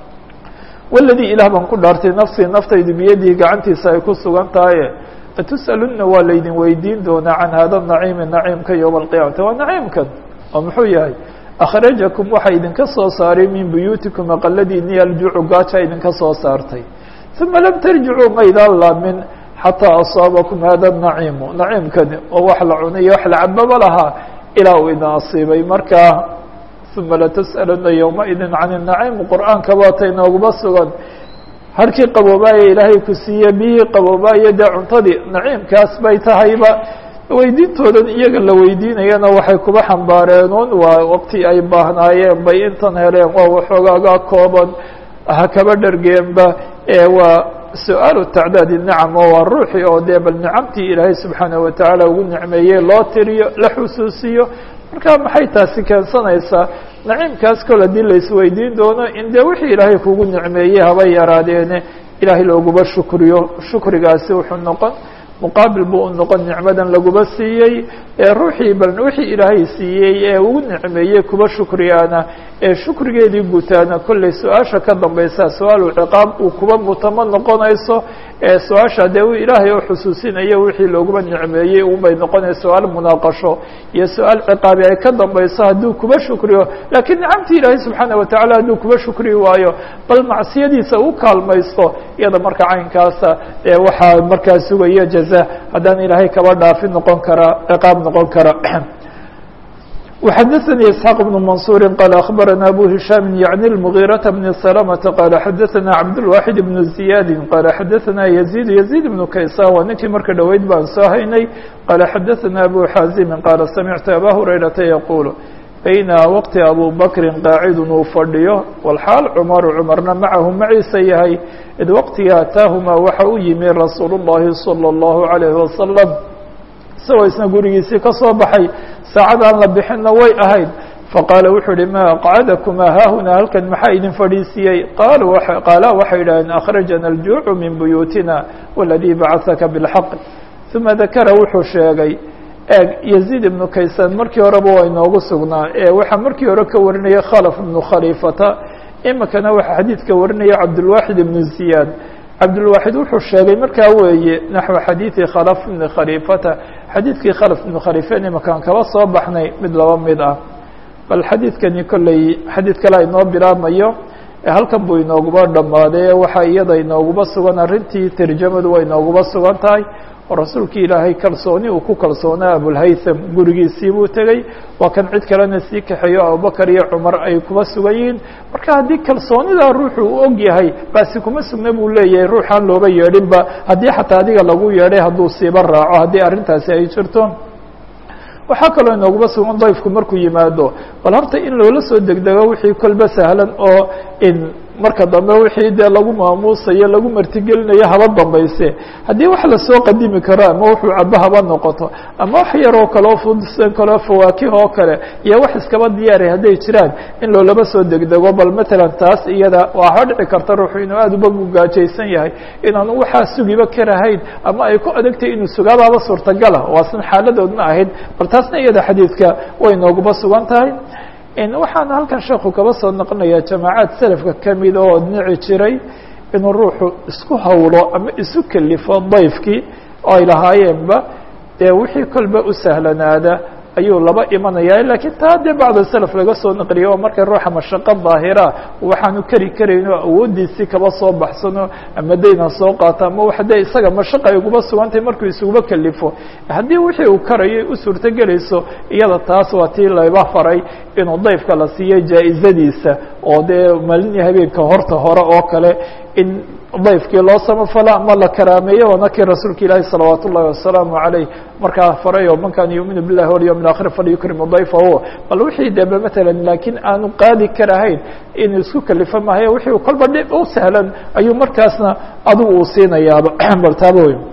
waladii ilaah baan ku dhaartay nafsii naftaydu biyadihi gacantiisa ay ku sugan tahaye latus'aluna waa laydin weydiin doonaa can hada naciimi naciimka yowma alqiyaamati waa naciimkan oo muxuu yahay akhrajakum waxaa idinka soo saaray min buyuutikum aqaladiini aljuucu gaaja idinka soo saartay uma lam tarjicuu maydaan laamin xataa asaabakum hada naciimu naciimkani oo wax la cunay iyo wax la cababa lahaa ilaa uu idin asiibay markaa uma latus'aluna yowmaidin can الnaciim qur'aanka baata inooguma sugan harkii qaboobaaya ilaahay ku siiye biyihii qaboobaaya dee cuntadii naciimkaas bay tahayba weydiintoodan iyaga la weydiinayana waxay kuba xambaareenun waa waqti ay baahnaayeen bay intan heleen waa waxoogaaga kooban ha kaba dhargeenba ee waa su-aalu tacdaadi nicam oo waa ruuxii oo dee bal nicamtii ilaahay subxaanaه watacaala ugu nicmeeyey loo tiriyo la xusuusiyo marka maxay taasi keensanaysaa naciimkaas kol haddii la isweydiin doono in dee wixii ilaahay kugu nicmeeyey haba yaraadeene ilaahay looguba shukriyo shukrigaasi wuxuu noqon muqaabil buu u noqon nicmadan laguba siiyey ee ruuxii bal wixii ilaahay siiyey ee ugu nicmeeyey kuba shukriyaana ee shukrigeedii gutaana kollay su-aasha ka dambaysa su-aalu ciqaab uu kuba mutamo noqonayso ee su-aasha dee uu ilaahay oo xusuusinayo wixii looguba nicmeeyey unbay noqonaysa su-aal munaaqasho iyo su-aal ciqaabi ay ka dambayso hadduu kuba shukriyo laakiin nicamtii ilaahay subxaana watacaala hadduu kuba shukri waayo bal macsiyadiisa u kaalmaysto iyada marka caynkaasa ee waxaa markaa sugaya jaza haddaan ilaahay kaba dhaafi noqon kara ciqaab noqon kara وxdثnي اسحاq بن منصور qال أخبرنا أbو هiشhام يعnي المغيرة بن سلمة qال xdثnا عبدالواحد بن زياد qال xdثnا يزيد يزيد بن kayسا waa ninkii marka dhoweyd baan soo haynay qال xdثnا أbو xاaزم qال سمعت أbا هريرةa يقuل بيna وqti أbو بكر قاacd uu fadhiyo والxاal cمر cمرna maعahu maciisa yahay id wqtiga atاahma waxa u yimi رasuul الlahi صلى الله عليه وسلم isagoo isna gurigiisii ka soo baxay saacadaan la bixinna way ahayd faqaala wuxuu uhi ma aqcadakumaa haahunaa halkan maxaa idin fadhiisiyey qaala waxay yidhaaheen akhrajana aljuucu min buyuutina waladii bacahaka biاlxaq uma dakara wuxuu sheegay eeg yaziid ibnu kaysan markii horeba waa inoogu sugnaa ee waxaa markii hore ka warinaya khalaf ibnu khaliifata imikana waxaa xadiidka warinaya cabdulwaaxid ibnu ziyaad cabdulwaaxid wuxuu sheegay markaa weeye naxو xadiiثi khalaf ibni khaliifata xadiidkii khalaf ibnu khaliifen imakaan kaba soo baxnay mid laba mid ah bal xadiidkani kolley xadiid kale inoo bilaabmayo halkan buu inooguba dhammaaday waxaa iyada inooguba sugan arrintii terjamadu way inooguba sugan tahay oo rasuulkii ilaahay kalsooni uu ku kalsoonaa abulhaytham gurigiisii buu tegey waa kan cid kalena sii kaxeeyo abubakar iyo cumar ay kuba sugan yihiin marka haddii kalsoonidaa ruuxu u og yahay baasi kuma sugna buu leeyahay ruuxaan looba yeedhinba haddii xataa adiga lagu yeedhay hadduu siiba raaco haddii arrintaasi ay jirto waxaa kaloo inooguba sugan dayfku markuu yimaado bal horta in loola soo degdego wixii kolba sahlan oo in marka dambe wixii dee lagu maamuusayo lagu martigelinayo haba dambayse haddii wax lasoo qadimi karo ama wuxuu cabo haba noqoto ama wax yaroo kaleo fudusan kaleo fawaakih oo kale iyo wax iskaba diyaaray hadday jiraan in loolaba soo degdego bal matalan taas iyada waxaa dhici karta ruuxu inuu aada uba gugaajaysan yahay inaanu waxaa sugiba karahayn ama ay ku adagtay inuu sugaabaaba suurtagala waasan xaaladoodna ahayd bal taasna iyada xadiidka way nooguba sugan tahay waxaana halkan sheekhu kaba soo noqonayaa jamaacaad selafka kamid oo nici jiray inuu ruuxu isku hawlo ama isu kelifo dayfkii oo ay lahaayeenba dee wixii kolba u sahlanaada ayuu laba imanaya lakiin taa dee bacda selaf laga soo naqliyo oo markay ruuxa mashaqo daahira waxaanu keri karayno awoodiisii kaba soo baxsano ama dayna soo qaato ama wax dee isaga mashaqa ay uguba sugantahay markuu isuguba kelifo haddii wixii uu karayay u suurtogelayso iyada taas waa tii layba faray inuu dayfka la siiyey jaa-izadiisa oo dee maalinii habeenka horta hore oo kale in dayfkii loo samafalo ama la karaameeyo waana kii rasuulka ilaahi salawaat ullahi wasalaamu calayh markaa farayo man kaana yuuminu billahi walyawm اlaakhir falyukrimu dayfahu bal wixii deba matalan laakiin aanu qaadi karahayn inuu isku kalifo mahaye wixii kolba dhib u sahlan ayuu markaasna adigu uu siinayaaba bal taaba wey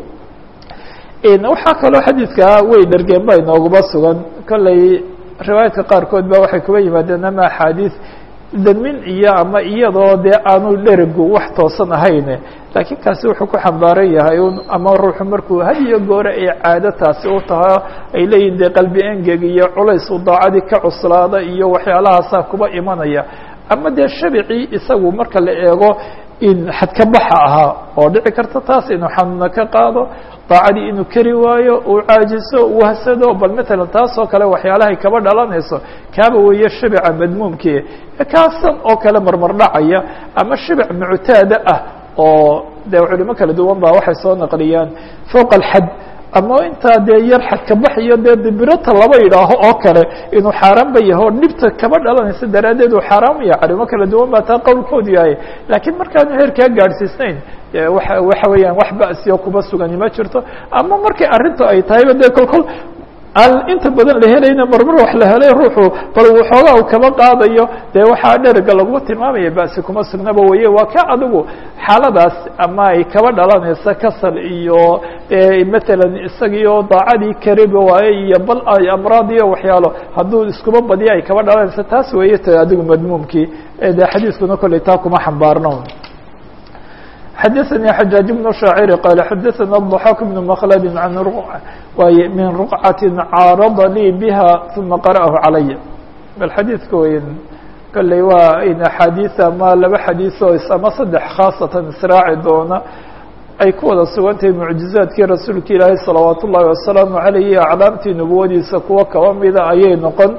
waxaa kaloo xadiidka way dhargeen ba inooguba sugan kolley riwaayadka qaarkood ba waxay kuba yimaadeen ama axaadiis damin iyo ama iyadoo dee aanu dheregu wax toosan ahayne laakiin kaasi wuxuu ku xambaaran yahay un ama ruuxu markuu had iyo goore ay caado taasi u tahay ay leeyihin dee qalbi engeg iyo culays u daacadii ka cuslaada iyo waxyaalahaasaa kuba imanaya ama dee shabicii isagu marka la eego in xadka baxa ahaa oo dhici karta taas inuu xanuuna ka qaado daacadii inuu keri waayo uu caajiso wahsado bal matalan taas oo kale waxyaalahay kaba dhalanayso kaaba weeye shabica madmuumkii kaasan oo kale marmar dhacaya ama shabic muctaada ah oo dee culimo kala duwan ba waxay soo naqliyaan fowqa alxad ama intaa dee yar xadka bax iyo dee dibirata laba yidhaaho oo kale inuu xaaraan ba yaho dhibta kaba dhalanaysa daraaddeed uu xaaraam yahay culimo kala duwan baa taa qowlkoodu yahay laakiin markaanu heerkaa gaadhsiisnayn waa waxa weeyaan wax ba'siyo kuba sugani ma jirto ama markay arrintu ay tahayba dee kol kol aan inta badan la helayna marmar wax la helay ruuxu bal waxoogaa u kaba qaadayo dee waxaa dherga laguma tilmaamaya basi kuma sugnaba weye waa ka adigu xaaladaas ama ay kaba dhalanaysa kasal iyo matalan isagiio daacadii kariba waaye iyo bal ay amraad iyo waxyaalo hadduu iskuba badiyo ay kaba dhalanaysa taas weeye t adigu madmuumkii de xadiiskuna kolley taa kuma xambaarno. xdثnي حجاaج بن شhاacر qال xdثna الضحاك بن مkلد عن min رقعة cاarض lيi بها ثuma قرأه عalي bal xadيiثka weyn kolley waa in أxاadiiث ama laba xadيiث oo ama saddex khاaصatan israaci doona ay ku wada sugantahay muعjiزaatkii rasuulka ilaahi صلaوaaت الlahi وaسلaaم عalيه iyo aclaamtii nubuwadiisa kuwa kaba mida ayay noqon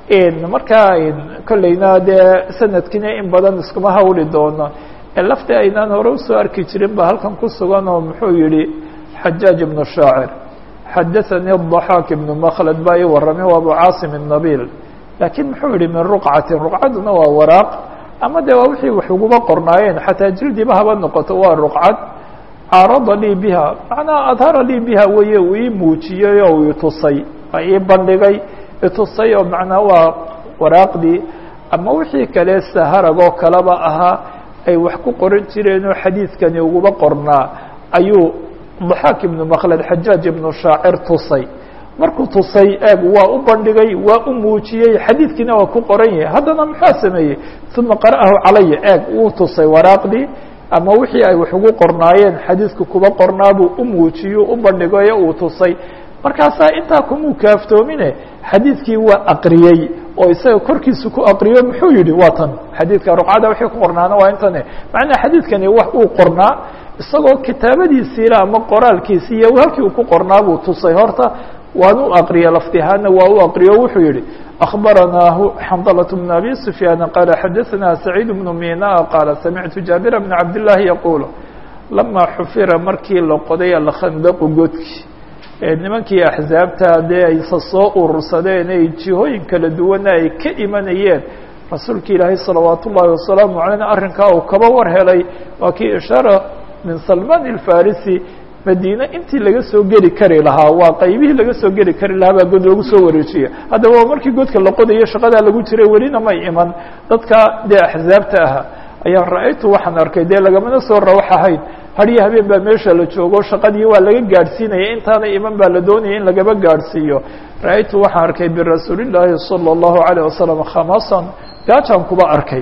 markaa kolleyna dee sanadkiina in badan iskuma hawli doono lafti aynaan hore usoo arki jirin ba halkan ku sugan oo muxuu yihi xajaaج بن شhaacir xadaثnي الضحاك بن مkلد baa ii waramay waa abu cاaصم النaبيل lakiin muxuu yihi min رqcati رqcaduna waa waraaq ama de waa wixii wax uguba qornaayeen xataa jildiba haba noqoto waa رqcad caarada lii biha macnaa adhara lii biha weye uu ii muujiyey oo itusay ii bandhigay itusay oo macnaa waa waraaqdii ama wixii kale saharagoo kaleba ahaa ay wax ku qoran jireen oo xadiidkani uguba qornaa ayuu ضحاك ibnu مkلد xajaaج ibnu شhaacir tusay markuu tusay eeg waa u bandhigay waa u muujiyey xadiidkiina waa ku qoran yahay haddana muxuu sameeyey ثuma qarأahu calaya eeg wuu tusay waraaqdii ama wixii ay wax ugu qornaayeen xadiidku kuba qornaabuu u muujiyo u bandhigayo uu tusay markaasaa intaa kumuu kaaftoomine xadiidkii waa aqriyey oo isaga korkiisa ku aqriyo muxuu yihi waa tan xadiidka ruqcada wixii ku qornaana waa intane macnaa xadiidkani wax uu qornaa isagoo kitaabadiisiila ama qoraalkiisi iyo halkii uu ku qornaa buu tusay horta waan u aqriya laftihaana waa u aqriyo wuxuu yihi أخبرناه حنظلة بن أبي سفيان قال xdثنا سعيد بن ميناء قال سمعت جابر بن عبد الله يقول لما xفira markii la qoday alkhandq godki nimankii axzaabta dee aysa soo urursadeen ay jihooyin kala duwana ay ka imanayeen rasuulka ilaahay salawaat ullaahi wasalaamu caleyh arrinkaa uu kaba war helay waa kii ishaara min salman alfarisi madiine intii laga soo geli kari lahaa waa qaybihii laga soo geli kari lahaa baa god lagu soo wareejiya haddaba waa markii godka la qodayo shaqadaa lagu jiray welina may iman dadka dee axzaabta aha ayaan ra-aytu waxaan arkay dee lagamana soo rawax ahayn hadhiyo habeen baa meesha la joogo shaqadii waa laga gaadhsiinaya intaana iman baa la doonaya in lagaba gaadhsiiyo ra-aytu waxaan arkay birasuulillaahi salى الlahu عalيه wasalam khamasan gaajaan kuba arkay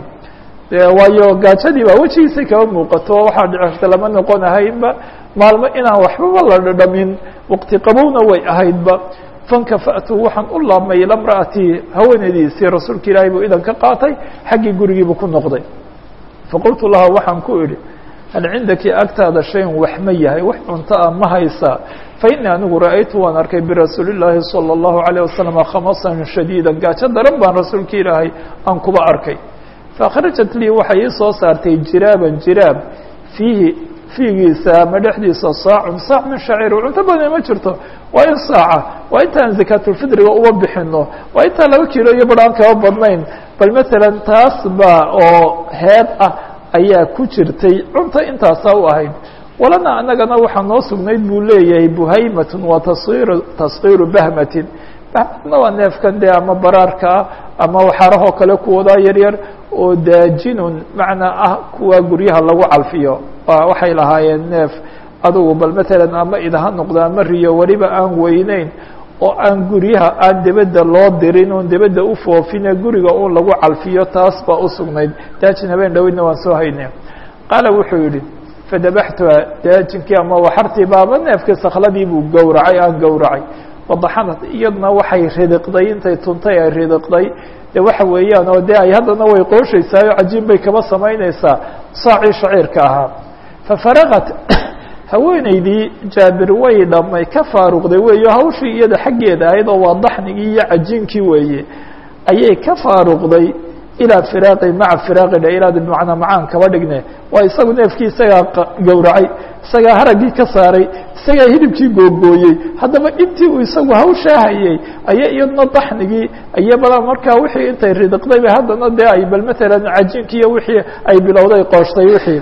waayo gaajadii baa wejigiisay kaba muuqato waxaa dhici karta lama noqon ahaynba maalmo inaan waxbaba la dhadhamin waqti qabowna way ahaydba fankafa'tu waxaan u laabmay ila mra'atii haweenaydiisii rasuulka ilaahay buu idan ka qaatay xaggii gurigiibuu ku noqday faqultu laha waxaan ku idhi hal cindaki agtaada shayan wax ma yahay wax cunto ah ma haysaa fa inii anigu ra-aytu waan arkay birasuuli illaahi salى الlahu عalيه wasalam khamasan shadiida gaajo daran baan rasuulka ilaahay aan kuba arkay faakhrajat lii waxay ii soo saartay jiraaban jiraab fiihi fiigiisa ama dhexdiisa saacun saac min shaciir cunto badan ma jirto waa in saaca waa intaan zakaatulfidriga uba bixino waa intaan laba kiilo iyo bar aan kaba badnayn bal matalan taas baa oo heed ah ayaa ku jirtay cunto intaasaa u ahayd walana anagana waxaa noo sugnayd buu leeyahay buhaymatun waa tasir taskiiru bahmatin bahmatna waa neefkan dee ama baraarkaa ama waxaarahoo kale kuwadaa yaryar oo daajinun macnaa ah kuwa guryaha lagu calfiyo waxay lahaayeen neef adugu bal matalan ama idaha noqdo ama riyo weliba aan weyneyn oo aan guryaha aan debedda loo dirin oon debedda u foofine guriga un lagu calfiyo taas baa u sugnayd daajin habeen dhaweyna waan soo haynay qaala wuxuu yihi fadabaxtuha daajinkii ama waxartii baaba neefkii sakladii buu gowracay aan gowracay wadaxanad iyadna waxay ridiqday intay tuntay ay ridiqday de waxa weeyaan oo dee ay haddana way qooshaysaa oo cajiin bay kaba samaynaysaa saacii shaciirka ahaa fafaraqat haweenaydii jaabir way dhamay ka faaruqday weeyo hawshii iyada xaggeeda ahayd oo waa daxnigii iyo cajiinkii weeye ayay ka faaruqday ilaa firaaqi maca firaaqi ilaa bimacnaa macaan kaba dhigne waa isagu neefkii isagaa gowracay isagaa haraggii ka saaray isagaa hilibkii googooyey haddaba intii uu isagu hawshaa hayay aya iyadna daxnigii iyo bala markaa wixii intay ridiqdayba haddana dee ay bal matalan cajiinkii iyo wixii ay bilowday qooshtay wixii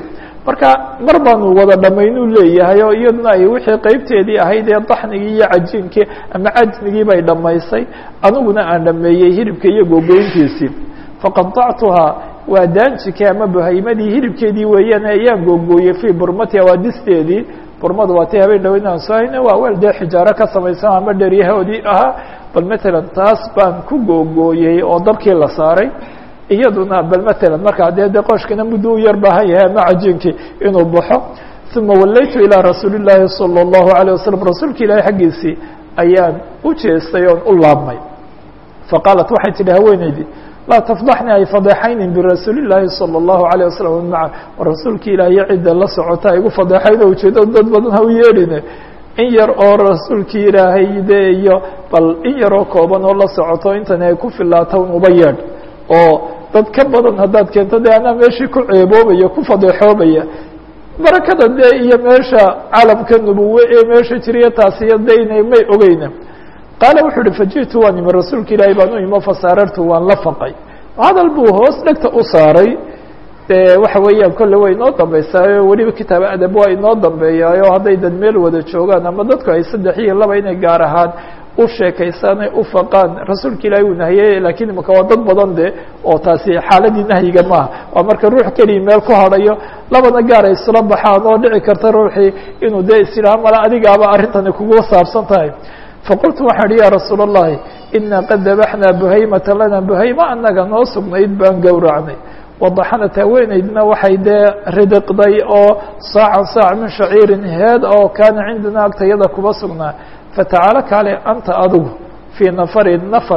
marka mar baanu wada dhamaynuu leeyahay oo iyaduna ay wixii qeybteedii ahayd ee daxnigii iyo cajiinkii ama cajnigii bay dhamaysay aniguna aan dhameeyey hilibka iyo googoyntiisii faqadactuhaa waa daanjika ama buhaymadii hilibkeedii weeyaan ayaan googooyey fii burmatiha waa disteedii burmadu waa tii habeen dhaweyn aan soo hayna waa weel dee xijaaro ka samaysan ama dheryahoodii ahaa bal matalan taas baan ku googooyey oo dabkii la saaray iyaduna bal matalan markaa dee de qooshkana muddo u yar baahan yahay ama cajiinkii inuu baxo uma wallaytu ilaa rasuuli llaahi salى اllahu عalيه wasalam rasuulka ilaahi xaggiisii ayaan u jeestay oon u laabmay faqaalat waxay tidhi haweeneydii laa tafdaxni ay fadeexaynin birasuuli llaahi salى اllahu عalيه wasalam maca rasuulka ilaahiyo cidda la socota igu fadeexayno ujeedo dad badan ha u yeedhine in yar oo rasuulkii ilaahay de iyo bal in yaroo kooban oo la socoto intani ay ku filaato un uba yeedh oo dad ka badan haddaad keento dee anaa meeshii ku ceeboobaya ku fadeexoobaya barakada dee iyo meesha calamka nubuwe ee meesha jiriya taasiyo de inay may ogeyna qaala wuxuu uhi faji'tu waan imi rasuulka ilaahay baan u imo fasaarartu waan la faqay hadal buu hoos dhegta u saaray de waxa weeyaan kolle way inoo dambeysaayo weliba kitaab adab waa inoo dambeeyaayo hadday dad meel wada joogaan ama dadku ay saddex iyo laba inay gaar ahaan u sheekaysanay u faqaan rasuulka ilaahay uu nahiyey laakiin imaka waa dad badan de oo taasi xaaladii nahyiga maaha waa marka ruux keliya meel ku hadhayo labana gaar ay isla baxaan oo dhici karta ruuxii inuu dee isidhaha mala adigaaba arrintani kugu saabsan tahay faqultu waxaan ihi ya rasuul الlahi ina qad dabaxnaa buhaymata lana buhayma anaga noo sugnayd baan gowracnay wadaxanat haweeneydna waxay dee ridiqday oo saacan saac min shaciirin heed oo kaana cindana agtayada kuba sugnaa fatacaala kaale anta adigu fii nafarin nafar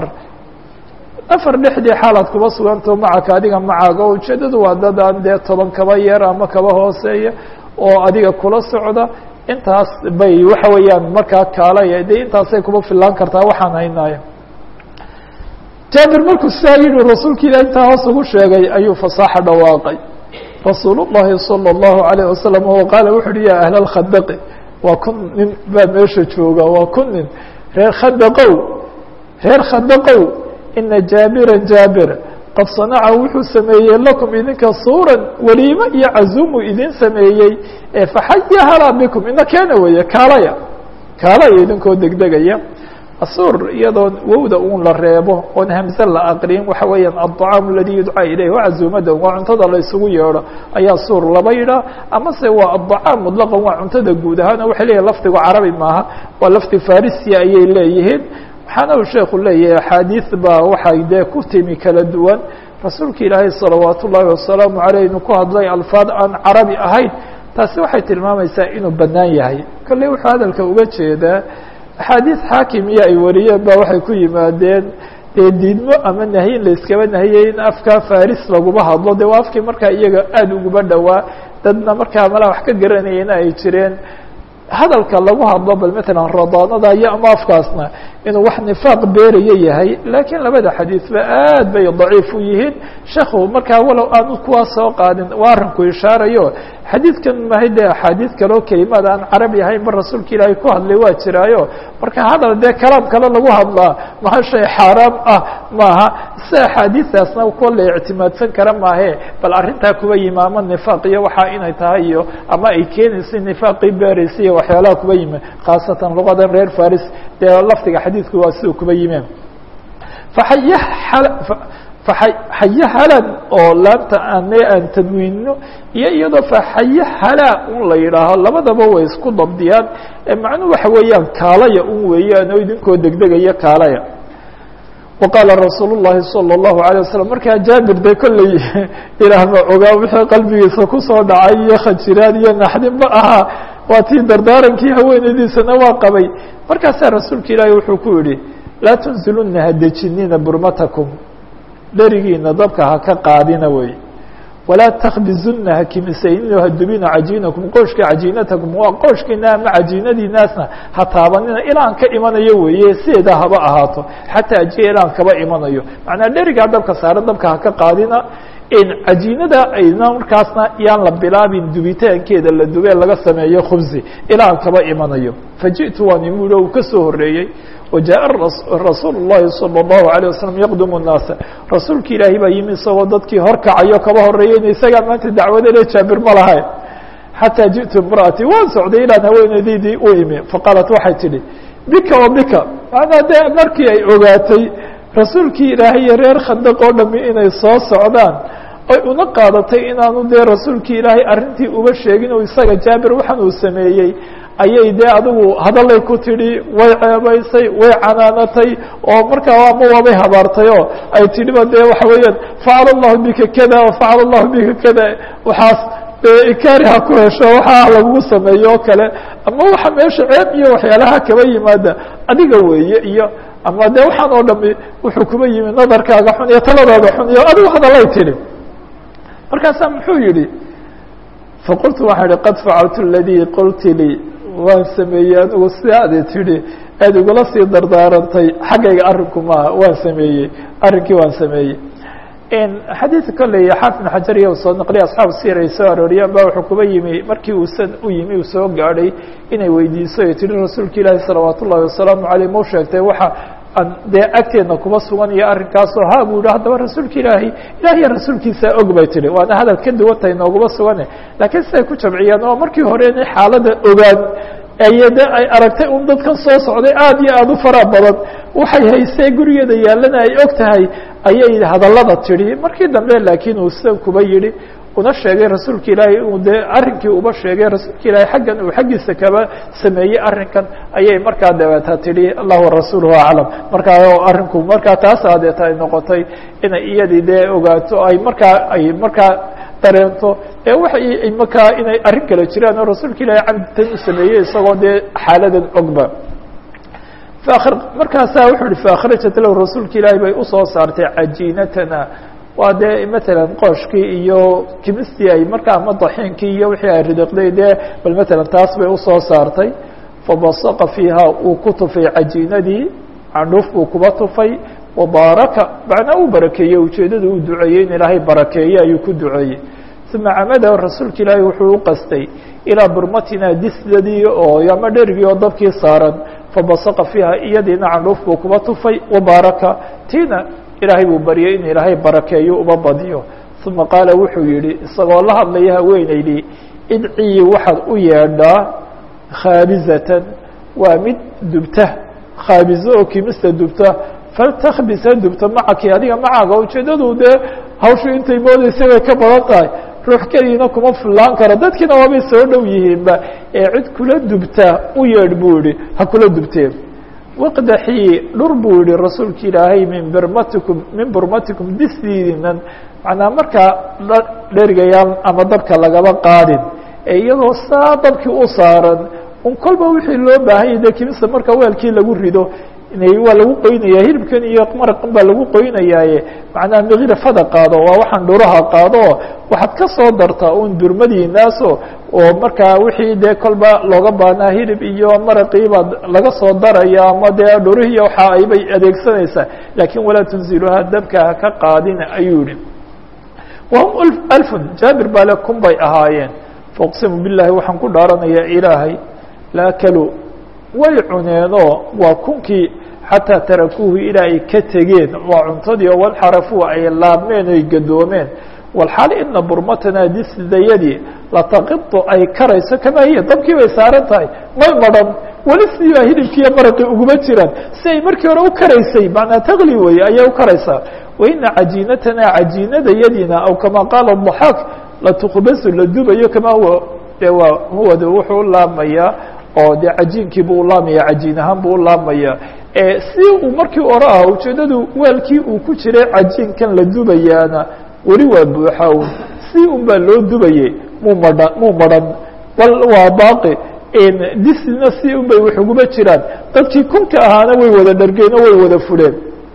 nafar dhexdii xaalaad kuba suganto macaka adiga macaaga oo ujeedadu waa dad aan dee toban kaba yar ama kaba hooseeya oo adiga kula socda intaas bay waxa weeyaan markaa kaalaya de intaasay kuba filaan kartaa waxaan haynaayo jaabir markuu sidaa yihi rasuulka ilah intaa hoos ugu sheegay ayuu fasaaxa dhawaaqay rasuul الlahi salى الlahu عalيه wasalam o qaala wuxu uhi ya ahla اkhadaqi waa kun nin baa meesha jooga waa kun nin reer khadaqow reer khadaqow ina jaabira jaabir qad sanaca wuxuu sameeyey lakum idinka suuran waliimo iyo cazuumu idin sameeyey ee faxaya halaa bikum ina keena weeye kaalaya kaalaya idinkoo degdegaya asuur iyadoo wowda un la reebo oon hamse la aqrin waxa weeyaan aلطacaamu aladi yudcaa ilayh waa cazuumada waa cuntada la isugu yeedho ayaa suur laba yidhaah amase waa aلطacaam muطlaqan waa cuntada guud ahaan o waxay leeyihin lafdigu carabi maaha waa lafdi farisia ayay leeyihiin waxaana uu sheeku leeyahay axaadiis baa waxay dee ku timi kala duwan rasuulka ilaahay salawaat ullaahi wasalaamu aleyh inuu ku hadlay alfaad aan carabi ahayn taasi waxay tilmaamaysaa inuu banaan yahay kolley wuxuu hadalka uga jeedaa axaadiis xaakim iyo ay wariyeen ba waxay ku yimaadeen dee diidmo ama nahyin la iskaba nahiyey in afka faris laguma hadlo de waa afkii markaa iyaga aada uguba dhowaa dadna markaa malaa wax ka garanayena ay jireen hadalka lagu hadlo bal matalan radaanada iyo ama afkaasna inuu wax nifaaq beeraya yahay laakiin labada xadiisba aad bay daciif u yihiin sheekhu markaa walow aanu kuwaa soo qaadin waa arrinku ishaarayo xadiidkan mahay dee axaadiis kaleo kelimaad aan carabi ahayn ba rasuulka ilaahay ku hadlay waa jiraayo marka hadal dee kalaam kale lagu hadlaa maha shay xaaraam ah maaha si axaadiistaasna kuwa la ictimaadsan kara maahe bal arrintaa kuba yimi ama nifaaq iyo waxaa inay tahay iyo ama ay keenaysa nifaaqii beeraysa iyo waxyaalaha kuba yimi khaasatan luqadan reer faris dee lafdiga xadiidku waa siduu kuba yimeen faxaya faxaye halan oo laanta ane aan tadwiinno iyo iyadoo faxaye halaa un la yidhaaho labadaba way isku dabdiyaan macnuu waxa weeyaan kaalaya un weeyaan oo idinkoo degdegaya kaalaya waqaala rasuul الlahi salى الlahu عalيه wasalam markaa jaabir de kolley ilaah ma ogaa wixii qalbigiisa kusoo dhacay iyo khajiraad iyo naxdinba ahaa waa tii dardaarankii haweenaydiisana waa qabay markaasaa rasuulka ilaahi wuxuu ku yihi laa tunziluna hadejinina burmatakum dherigiina dabka ha ka qaadina wey walaa takbizuna ha kimisaynina hadubina cajiinakum qooshka cajiinatakum waa qooshkiina ama cajiinadiinaasna ha taabanina ilaan ka imanayo weeye sideeda haba ahaato xataa ajiya ilaan kaba imanayo macnaa dherigaa dabka saaran dabka ha ka qaadina in cajiinada ayna markaasna yaan la bilaabin dubitaankeeda la dube laga sameeyo khubsi ilaan kaba imanayo faji'tu waan imid uu ka soo horeeyey وجاء رasuuل اللhi صلى الله عليه وسلم يqdم الناaس rasuulka ilaahi baa yimi isagoo dadkii horkacayo kaba horeeyeyna isagaa maanta dacwadale jaabir ma lahay xataa ji'tu imra'atii waan socday ilaan haweeneydaydii u imi faqaalat waxay tidhi bika wa bika macnaa dee markii ay ogaatay rasuulkii ilaahay iyo reer khandaq oo dhami inay soo socdaan ay una qaadatay inaanu dee rasuulkii ilaahay arrintii uba sheegin oo isaga jaabir waxaan uu sameeyey ayay dee adigu hadallay ku tidhi way ceebaysay way canaanatay oo markaa ama waabay habaartay oo ay tidhiba dee waxa weeyaan facala allahu bika kada wafacala allahu bika kada waxaas dee ikaariha ku hesho waxaa lagugu sameeyo oo kale ama waxa meesha ceeb iyo waxyaalaha kaba yimaada adiga weeye iyo ama dee waxaan oo dhami wuxuu kuba yimi nadarkaaga xun iyo taladaada xun iyo adigu hadallay tidhi markaasaa muxuu yihi faqultu waxaan ihi qad facaltu aladii qulti lii waan sameeyey anigu sida adi tidhi aad igula sii dardaarantay xaggayga arrinku maaha waan sameeyey arrinkii waan sameeyey xadiidka kolley xaafid ibn xajar iyo soo naqliya asxaabu sir ay soo arooriyaan ba wuxuu kuba yimi markii uu san u yimi uu soo gaadhay inay weydiiso ay tihi rasuulka ilaahi salawaat ullahi wasalaamu caleyh mau sheegtay waxa aan dee agteedna kuma sugan iyo arrinkaasoo ha buu yihi haddaba rasuulka ilaahi ilahiya rasuulkiisa og bay tihi waana hadal ka duwantay nooguma sugane laakiin siday ku jamciyeen oo markii hore inay xaalada ogaan aye de ay aragtay un dadkan soo socday aad iyo aada u fara badan waxay haysee gurigeeda yaallana ay og tahay ayay hadallada tidhi markii dambe laakiin uu sidan kuba yihi una sheegay rasuulka ilaahay uu dee arrinkii uba sheegay rasuulka ilaahay xaggan uu xaggiisa kaba sameeyey arrinkan ayay markaa dabeeta tidhi allah warasuuluhu aclam markaa arrinku markaa taas adeeta ay noqotay inay iyadii dee ogaato ay markaa ay markaa dareento ee waxay markaa inay arrin kale jiraan oo rasuulka ilaahay camditan u sameeyey isagoo dee xaaladan ogba markaasaa wuxuu ihi faakhrajat lahu rasuulka ilaahay bay usoo saartay cajiinatana waa dee matalan qooshkii iyo kimistii ay markaa ama daxiinkii iyo wixii ay ridiqday dee bal matalan taas bay usoo saartay fabasaqa fiiha uu ku tufay cajiinadii candhuuf buu kuba tufay wabaaraka macnaa uu barakeeyey ujeedada uu duceeyey in ilaahay barakeeye ayuu ku duceeyey uma camada rasuulka ilaahay wuxuu u qastay ilaa burmatina disdadii oo ama dherigii oo dabkii saaran fabasaqa fiiha iyadiina candhuuf buu kuba tufay wabaaraka tiina ilaahay buu baryay in ilaahay barakeeyo uba badiyo uma qaala wuxuu yihi isagoo la hadlaya haweeneydii idcii waxaad u yeedhaa khaabizatan waa mid dubta khaabizo oo kimista dubta faltakbisa dubta macaki adiga macaaga ujeedadu dee hawshu intay moodeysay way ka badan tahay ruux keligiina kuma fullaan karo dadkiina waabay soo dhow yihiinba ee cid kula dubta u yeedh buu yihi ha kula dubteen waqdaxii dhur buu yihi rasuulka ilaahay min burmatikum min burmatikum disdiidinan macnaa markaa dherigayaan ama dabka lagaba qaadin ee iyadoo saa dabkii u saaran un kolba wixii loo baahanyay dee kimista marka weelkii lagu rido waa lagu qoynaya hilibkan iyo maraqan baa lagu qoynayaaye macnaha mikrafada qaado waa waxaan dhuraha qaado waxaad ka soo dartaa un durmadiinaaso oo markaa wixii dee kolba looga baahnaa hilib iyo maraqii baad laga soo daraya ama dee dhurihiiyo waxa aybay adeegsanaysaa laakiin walaa tunziluha dabka ha ka qaadina ayuu yihi wahum alfun jaabir baa le kun bay ahaayeen fauqsimu billahi waxaan ku dhaaranayaa ilaahay la akalu way cuneenoo waa kunkii xataa tarakuuhu ilaa ay ka tegeen waa cuntadii oo walxarafu ay laabmeen oy gadoomeen walxaal ina burmatana disdayadii lataqitu ay karayso kamaa hiya dabkii bay saaran tahay may madhan weli siibaa hilibkiiyo maraqii uguma jiraan si ay markii hore u karaysay macnaa taqli weye ayay u karaysaa waina cajiinatana cajiinadayadiina aw kamaa qaala daxaak latuqbasu la dubayo kamaa huwa de waa huwad wuxuu u laabmayaa oo dee cajiinkii buu ulaamaya cajiin ahaan buu ulaamaya si uu markii hore ah ujeedadu weelkii uu ku jiray cajiinkan la dubayaana weli waa buuxa un si un baa loo dubayey muu madha muu madhan bal waa baaqi disna si un bay wax uguma jiraan dadkii kunka ahaana way wada dhargeen oo way wada fuleen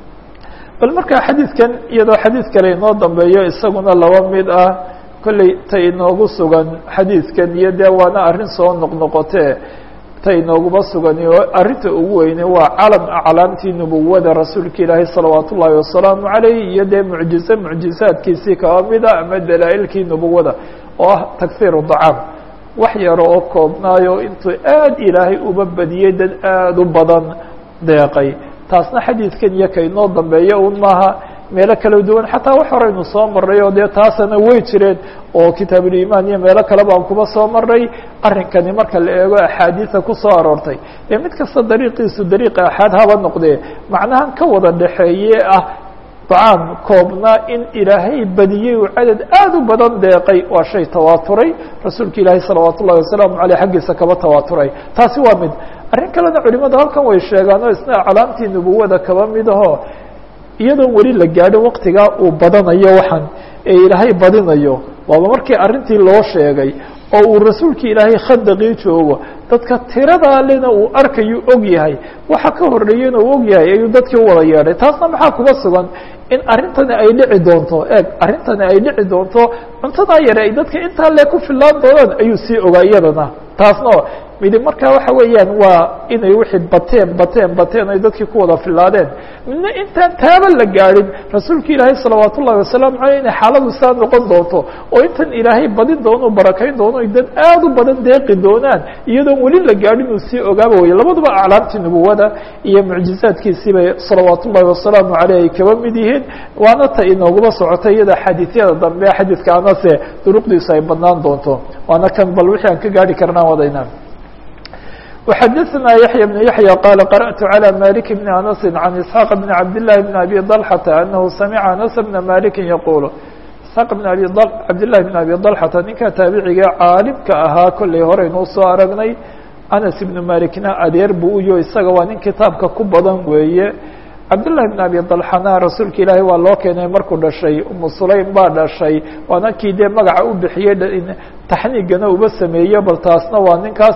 bal markaa xadiidkan iyadoo xadiid kale inoo dambeeyo isaguna laba mid ah kolley ta inoogu sugan xadiidkan iyo dee waana arrin soo noqnoqotee ta inooguma sugan oo arrinta ugu weyne waa calam aclaamtii nubuwada rasuulka ilaahay salawaat ullaahi wasalaamu calayh iyo dee mucjize mucjizaadkiisii kaba mida ama dalaa'ilkii nubuwada oo ah takhiiru dacaam wax yaro oo koobnaayo intuu aad ilaahay uba badiyey dad aada u badan deeqay taasna xadiidkan iyo ka inoo dambeeya un maaha meelo kala duwan xataa wax horeynu soo maray oo dee taasana way jireen oo kitaabulimaan iyo meelo kale baan kuba soo maray arrinkani marka la eego axaadiisa kusoo aroortay ee mid kasta dariiqiisu dariiqa axaad haba noqdee macnahan ka wada dhexeeye ah طعاam koobnaa in ilaahay badiyey uu cadad aad u badan deeqay waa shay tawaaturay rasuulka ilaahay salawaat ullahi wasalaamu aleyh xaggiisa kaba tawaaturay taasi waa mid arrin kalena culimada halkan way sheegaan oo isna calaamtii nubuwada kaba mid aho iyadoon weli la gaadhin waktigaa uu badanayo waxaan ee ilaahay badinayo waaba markii arrintii loo sheegay oo uu rasuulka ilaahay khandaqii joogo dadka tiradaa lena uu arkayu og yahay waxa ka horeeyena uu og yahay ayuu dadkii u wada yeedhay taasna maxaa kuga sugan in arrintani ay dhici doonto eeg arrintani ay dhici doonto cuntadaa yare ay dadka intaa lee ku fillaan doonaan ayuu sii ogaa iyadana taasna midi markaa waxa weeyaan waa inay wixii bateen bateen bateen ay dadkii ku wada filaadeen midna intaan taaba la gaadhin rasuulka ilaahay salawaat ullahi wasalaamu aleyh inay xaaladu saa noqon doonto oo intan ilaahay badin doono barakayn doono dad aad u badan deeqi doonaan iyadoon weli la gaadhin uu sii ogaaba weye labaduba aclaamtii nubuwada iyo mucjizaadkiisii bay salawaat ullahi wasalaamu aleyh ay kaba mid yihiin waana ta inooguma socotay iyada xadiisyada dambe xadiidka anase duruqdiisu ay badnaan doonto waana kan bal wixii aan ka gaari karnaan wadaynaa وxdثna يحيى بن يحيى قال قرأت على مالك بن أنس عن إسحاق بن عبد الله بن أبي طلحة أنه سمع أنس بن مالك يقول إسحاق بن أبي عبد الله بن أبي طلحة ninka taaبiciga caalimka ahaa kollay horeynuu soo aragnay أنس بن مالكna adeer buu uyo isaga waa nin kitaabka ku badan weeye cabdاللahi بن أبي طلحana rasuulka ilaahay waa loo keenay markuu dhashay umu sulaym baa dhashay waana kii dee magaca u bixiyey taxniigana uba sameeye bal taasna waa ninkaas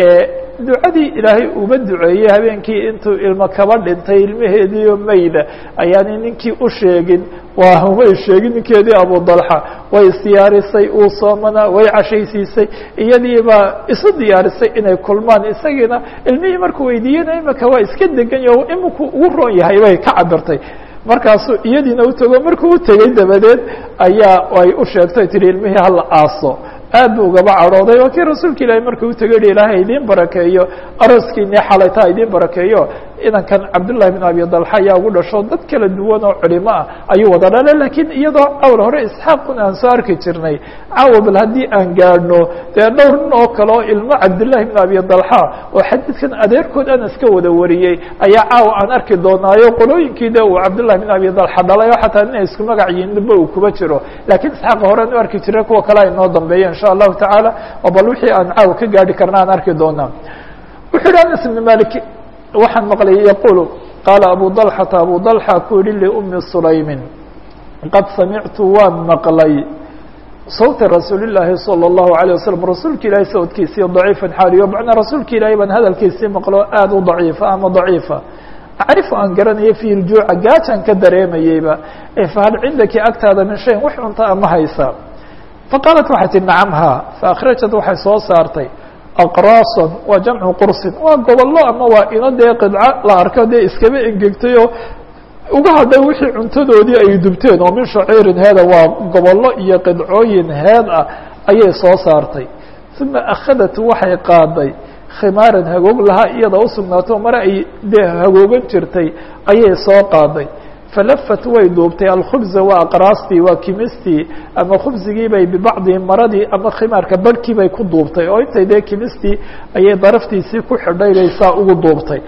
ducadii ilaahay uba duceeyey habeenkii intuu ilmo kaba dhintay ilmaheediiyo mayda ayaanay ninkii u sheegin waa way sheegin ninkeedii abu dalxa way isdiyaarisay uu soomanaa way cashaysiisay iyadii baa isu diyaarisay inay kulmaan isagiina ilmihii markuu weydiiyena imika waa iska degan yaho iminku ugu roon yahay bay ka cabirtay markaasuu iyadiina utago markuu u tegey dabadeed ayaa ay u sheegtay tihi ilmihii hala aaso aad bu ugaba cadhooday waa kii rasuulka ilaahay markuu utagey hi ilaahay idiin barakeeyo araskiinii xalaytaa idiin barakeeyo inankan cabdullahi bin abi dalxa ayaa ugu dhasho dad kala duwan oo culimo ah ayuu wada dhalay lakiin iyadoo cawl hore isxaaqun aan soo arki jirnay caawa bal haddii aan gaadhno dee dhowr nin oo kale oo ilmo cabdullahi bin abi dalxa oo xadiidkan adeerkood anas ka wada wariyey ayaa caawa aan arki doonaayo qolooyinkii de uu cabdullahi bin abi dalxa dhalay oo xataa inay isku magac yihiinba uu kuba jiro lakiin isxaaqa horean u arki jiray kuwa kale ay noo dambeeya insha allahu tacaala oo bal wixii aan caawa ka gaadhi karna aan arki doonaa wuxuu yihi anas ibn malik waxaan maqlay yaqulu qaala abu dalxata abu dalxa ku yihi liumi sulaymin qad samictu waan maqlay sawta rasuuli llaahi salى اllahu alيه wasalam rasuulka ilaahay sawdkiisii daciifan xaaliyo macnaa rasuulka ilaahay baan hadalkiisii maqlo aad u daciifa ama daciifa acrifu aan garanayo fi ljuuca gaajaan ka dareemayeyba fahal cindaki agtaada min shayin wax cunta ama haysa faqaalat waxay tihi nacam ha faakhrajat waxay soo saartay aqraasan waa jamcu qursin waa gobollo ama waa ino dee qidco la arko dee iskaba engegtayoo uga hadhay wixii cuntadoodii ay dubteen oo min shaciirin heeda waa gobollo iyo qidcooyin heed ah ayay soo saartay uma akhadat waxay qaaday khimaaran hagoog lahaa iyada usugnaato mare ay dee hagoogan jirtay ayay soo qaaday falafat way duubtay alkhubza waa aqraastii waa kimistii ama khubzigii bay bibacdihi maradii ama khimaarka barhkii bay ku duubtay oo intay dee kimistii ayay daraftiisii ku xidhay bay saa ugu duubtay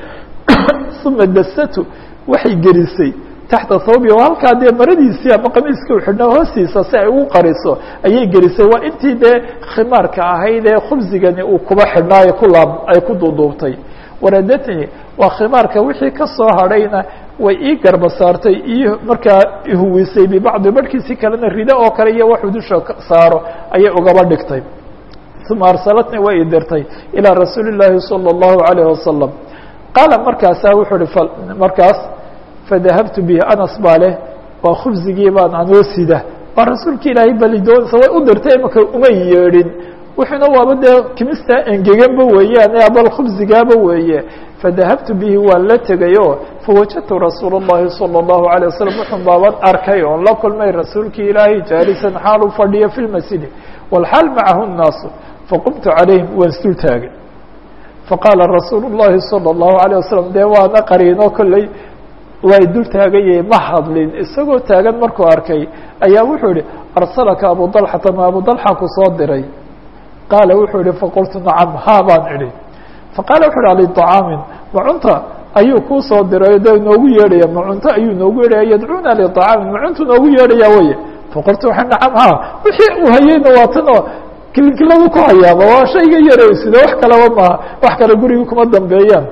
uma dasatu waxay gelisay taxta thawbi oo halkaa dee maradiisii ama qamiiskii u xidhnaa hoostiisa si ay ugu qariso ayay gelisay waa intii dee khimaarka ahayd ee khubzigani uu kuba xidhnaayo kulaab ay ku duuduubtay waradatni waa khimaarka wixii ka soo hadhayna way ii garba saartay ii markaa ihuwisay bibacdi barhkiisi kalena rido oo kale iyo waxuu dusha saaro ayay ugaba dhigtay uma arsalatni way i dirtay ilىa rasuuli الlaahi salى الlahu عalيه wasalam qaala markaasaa wuxuu hi markaas fadahabtu bihi anas baa leh waa khubzigii baan anoo sida waa rasuulka ilaahay balidoonsa way u dirtay imaka uma yeedhin wuxuuna waaba dee kimistaa engeganba weeyaan abal khubzigaaba weeye fadahabtu bihi waan la tegayo fawajadtu rasuul الlahi salى الlahu عalيه wasalam wuxun baaban arkay oon la kulmay rasuulkii ilaahay jaalisan xaal u fadhiyo fi lmasjidi wاlxaal macahu الnaasu faqumtu calayhim waan isdul taagay faqaala rasuul الlahi salى الlahu عalيه wasalam dee waana qariino kolley way dul taaganyay ma hadlin isagoo taagan markuu arkay ayaa wuxuu yihi arsalaka abu dalxata ma abu dalxa ku soo diray qaala wuxuu yihi faqultu nacam haa baan idhi faqaala wuxu uhi liطacaamin macunta ayuu kuu soo diray de noogu yeedhaya macunto ayuu noogu yeedhaya yadcuuna liطacaamin macuntu noogu yeedhaya weye faqultu waa nacam ha wixii uu hayeyna waa tan oo kilinkiladu ku hayaaba waa shayga yareysida wax kalaba maaha wax kale guriga kuma dambeeyaan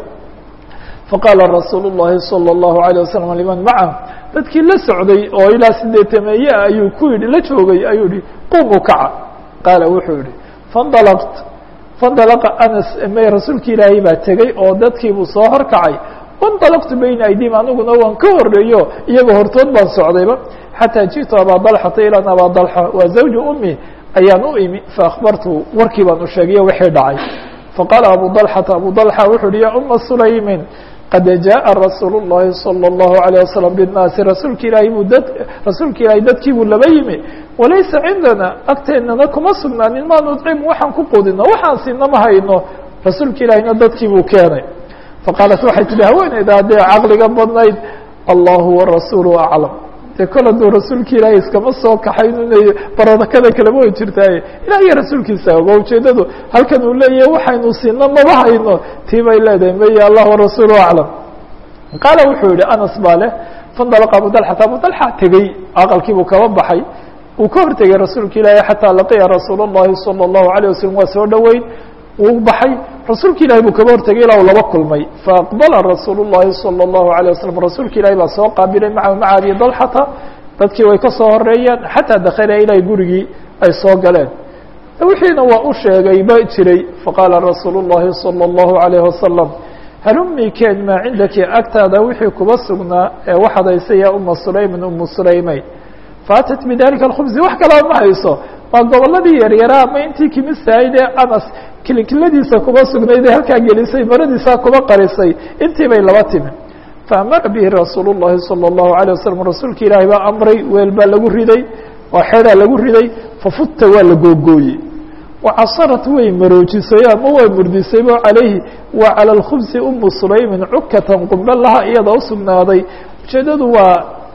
faqaala rasuul الlahi salى الlahu عalيه wasalam liman maca dadkii la socday oo ilaa sideetameeye ayuu ku yidhi la joogay ayuu yihi qumu kaca qaala wuxuu yihi faاndalqt faاndalaqa anas may rasuulki ilaahay baa tegey oo dadkiibuu soo horkacay waاndalaqtu bayna aydihim aniguna waan ka horeeyo iyagoo hortood baan socdayba xataa jiئtu abaa dalxata ilan abaa dalxa waa zawju umi ayaan u imi faakbartu warkii baan u sheegayo wixii dhacay faqaala abu dalxata abu dalxa wuxuu uhi ya uma sulaymin qad jaءa rasuul الlahi salى الlahu عalيه wasalam bالnaasi rasuulka ilaahay buu dad rasuulka ilaahay dadkii buu laba yimi walaysa cindana agteennana kuma sugnaanin maa nudcimu waxaan ku qudino waxaan siina ma hayno rasuulka ilaahayna dadkii buu keenay faqaalat waxay tihi haweeneyda haddee caqliga badnayd allahu warasuulu aclam de kol hadduu rasuulka ilaahay iskama soo kaxayn inay baradakada kalema way jirtaaye ilah iyo rasuulkiisa oga ujeedadu halkan uu leeyahay waxaynu siina maba hayno tii bay leedahay maya allah warasuulu aclam qaala wuxuu yihi anas baa leh faاndalaqa abu dalxata abu dalxa tegey aqalkiibuu kaba baxay uu ka hortegay rasuulka ilaahay xataa laqiya rasuul الlahi salى الlahu عalيه wasalam waa soo dhoweyn wuu baxay rasuulka ilahay buu kaba hortegay ilaa uu laba kulmay faaqbala rasuul الlahi salى الlahu عalيه wasalam rasuulka ilahay baa soo qaabilay maca maca abi dalxata dadkii way ka soo horeeyeen xataa dakala ilaahay gurigii ay soo galeen wixiina waa u sheegay ba jiray faqaala rasuul الlahi salى الlahu عalيه wasalam halumii keen maa cindaki agtaada wixii kuba sugnaa ee waxaad haysa ya uma sulaymin umu sulaymay faatat bidalika اkhubsi wax kalaa ma hayso waa goboladii yaryaraa ama intii kimistahayd ee anas kilinkiladiisa kuba sugnayd ee halkaa gelisay maradiisaa kuba qarisay intii bay laba timi faamara bihi rasuul الlahi salى الlahu عalيه wasalam rasuulka ilaahay baa amray weel baa lagu riday oo xeedaa lagu riday fafuta waa la googooyey wacasarat way maroojisay ama way murdisaybo calayhi wa calى اlkhubsi umu sulaymin cukatan qumbe laha iyadoo usugnaaday ujeedadu waa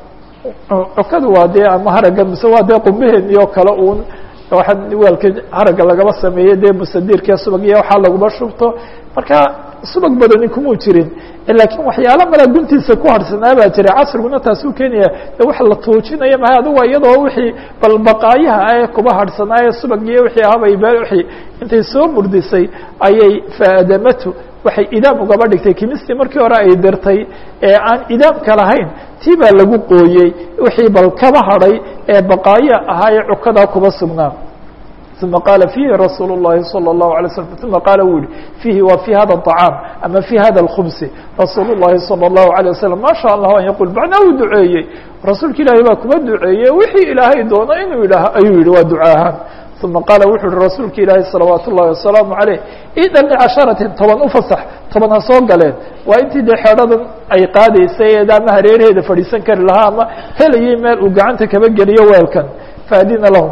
cukadu waa dee ama haraga mise waa dee qumbaheeni oo kale uun waxaa weelka haragga lagaba sameeyey dee musadirka subag iyo waxaa laguma shubto marka subag badani kumuu jirin laakiin waxyaalo mala guntiisa ku harsanaa baa jiray casriguna taasuu keenaya de wax la tuujinayo maha aduga iyadoo wixii bal baqaayaha ee kuba harsanaaye subag iyo wixii ahabay wixii intay soo murdisay ayay faadamatu waxay idaam ugaba dhigtay kimistii markii hore ay dirtay ee aan idaamka lahayn tii baa lagu qooyey wixii bal kaba hadhay ee baqaayo ahaa ee cukadaa kuba sugnaa ثuma qaala fiihi rasuul الlahi salى الlahu عalيه waslm uma qaala wuu yihi fiihi wa fي hada الطacaam ama fي hada اlkhubsi rasuul الlahi salى الlahu عalيه waslm ma sha allah an yaqul macnaa uu duceeyey rasuulka ilaahay baa kuma duceeyey wixii ilaahay doono inuu yidhaah ayuu yihi waa duca ahaan uma qaala wuxuu yihi rasuulka ilaahi salawaat ullahi wasalaamu عaleyh idan licasharatin toban ufasax toban ha soo galeen waa intii dee xeedhadan ay qaadaysay ama hareeraheeda fadhiisan kari lahaa ama helayay meel uu gacanta kaba geliyo weelkan faadina lahum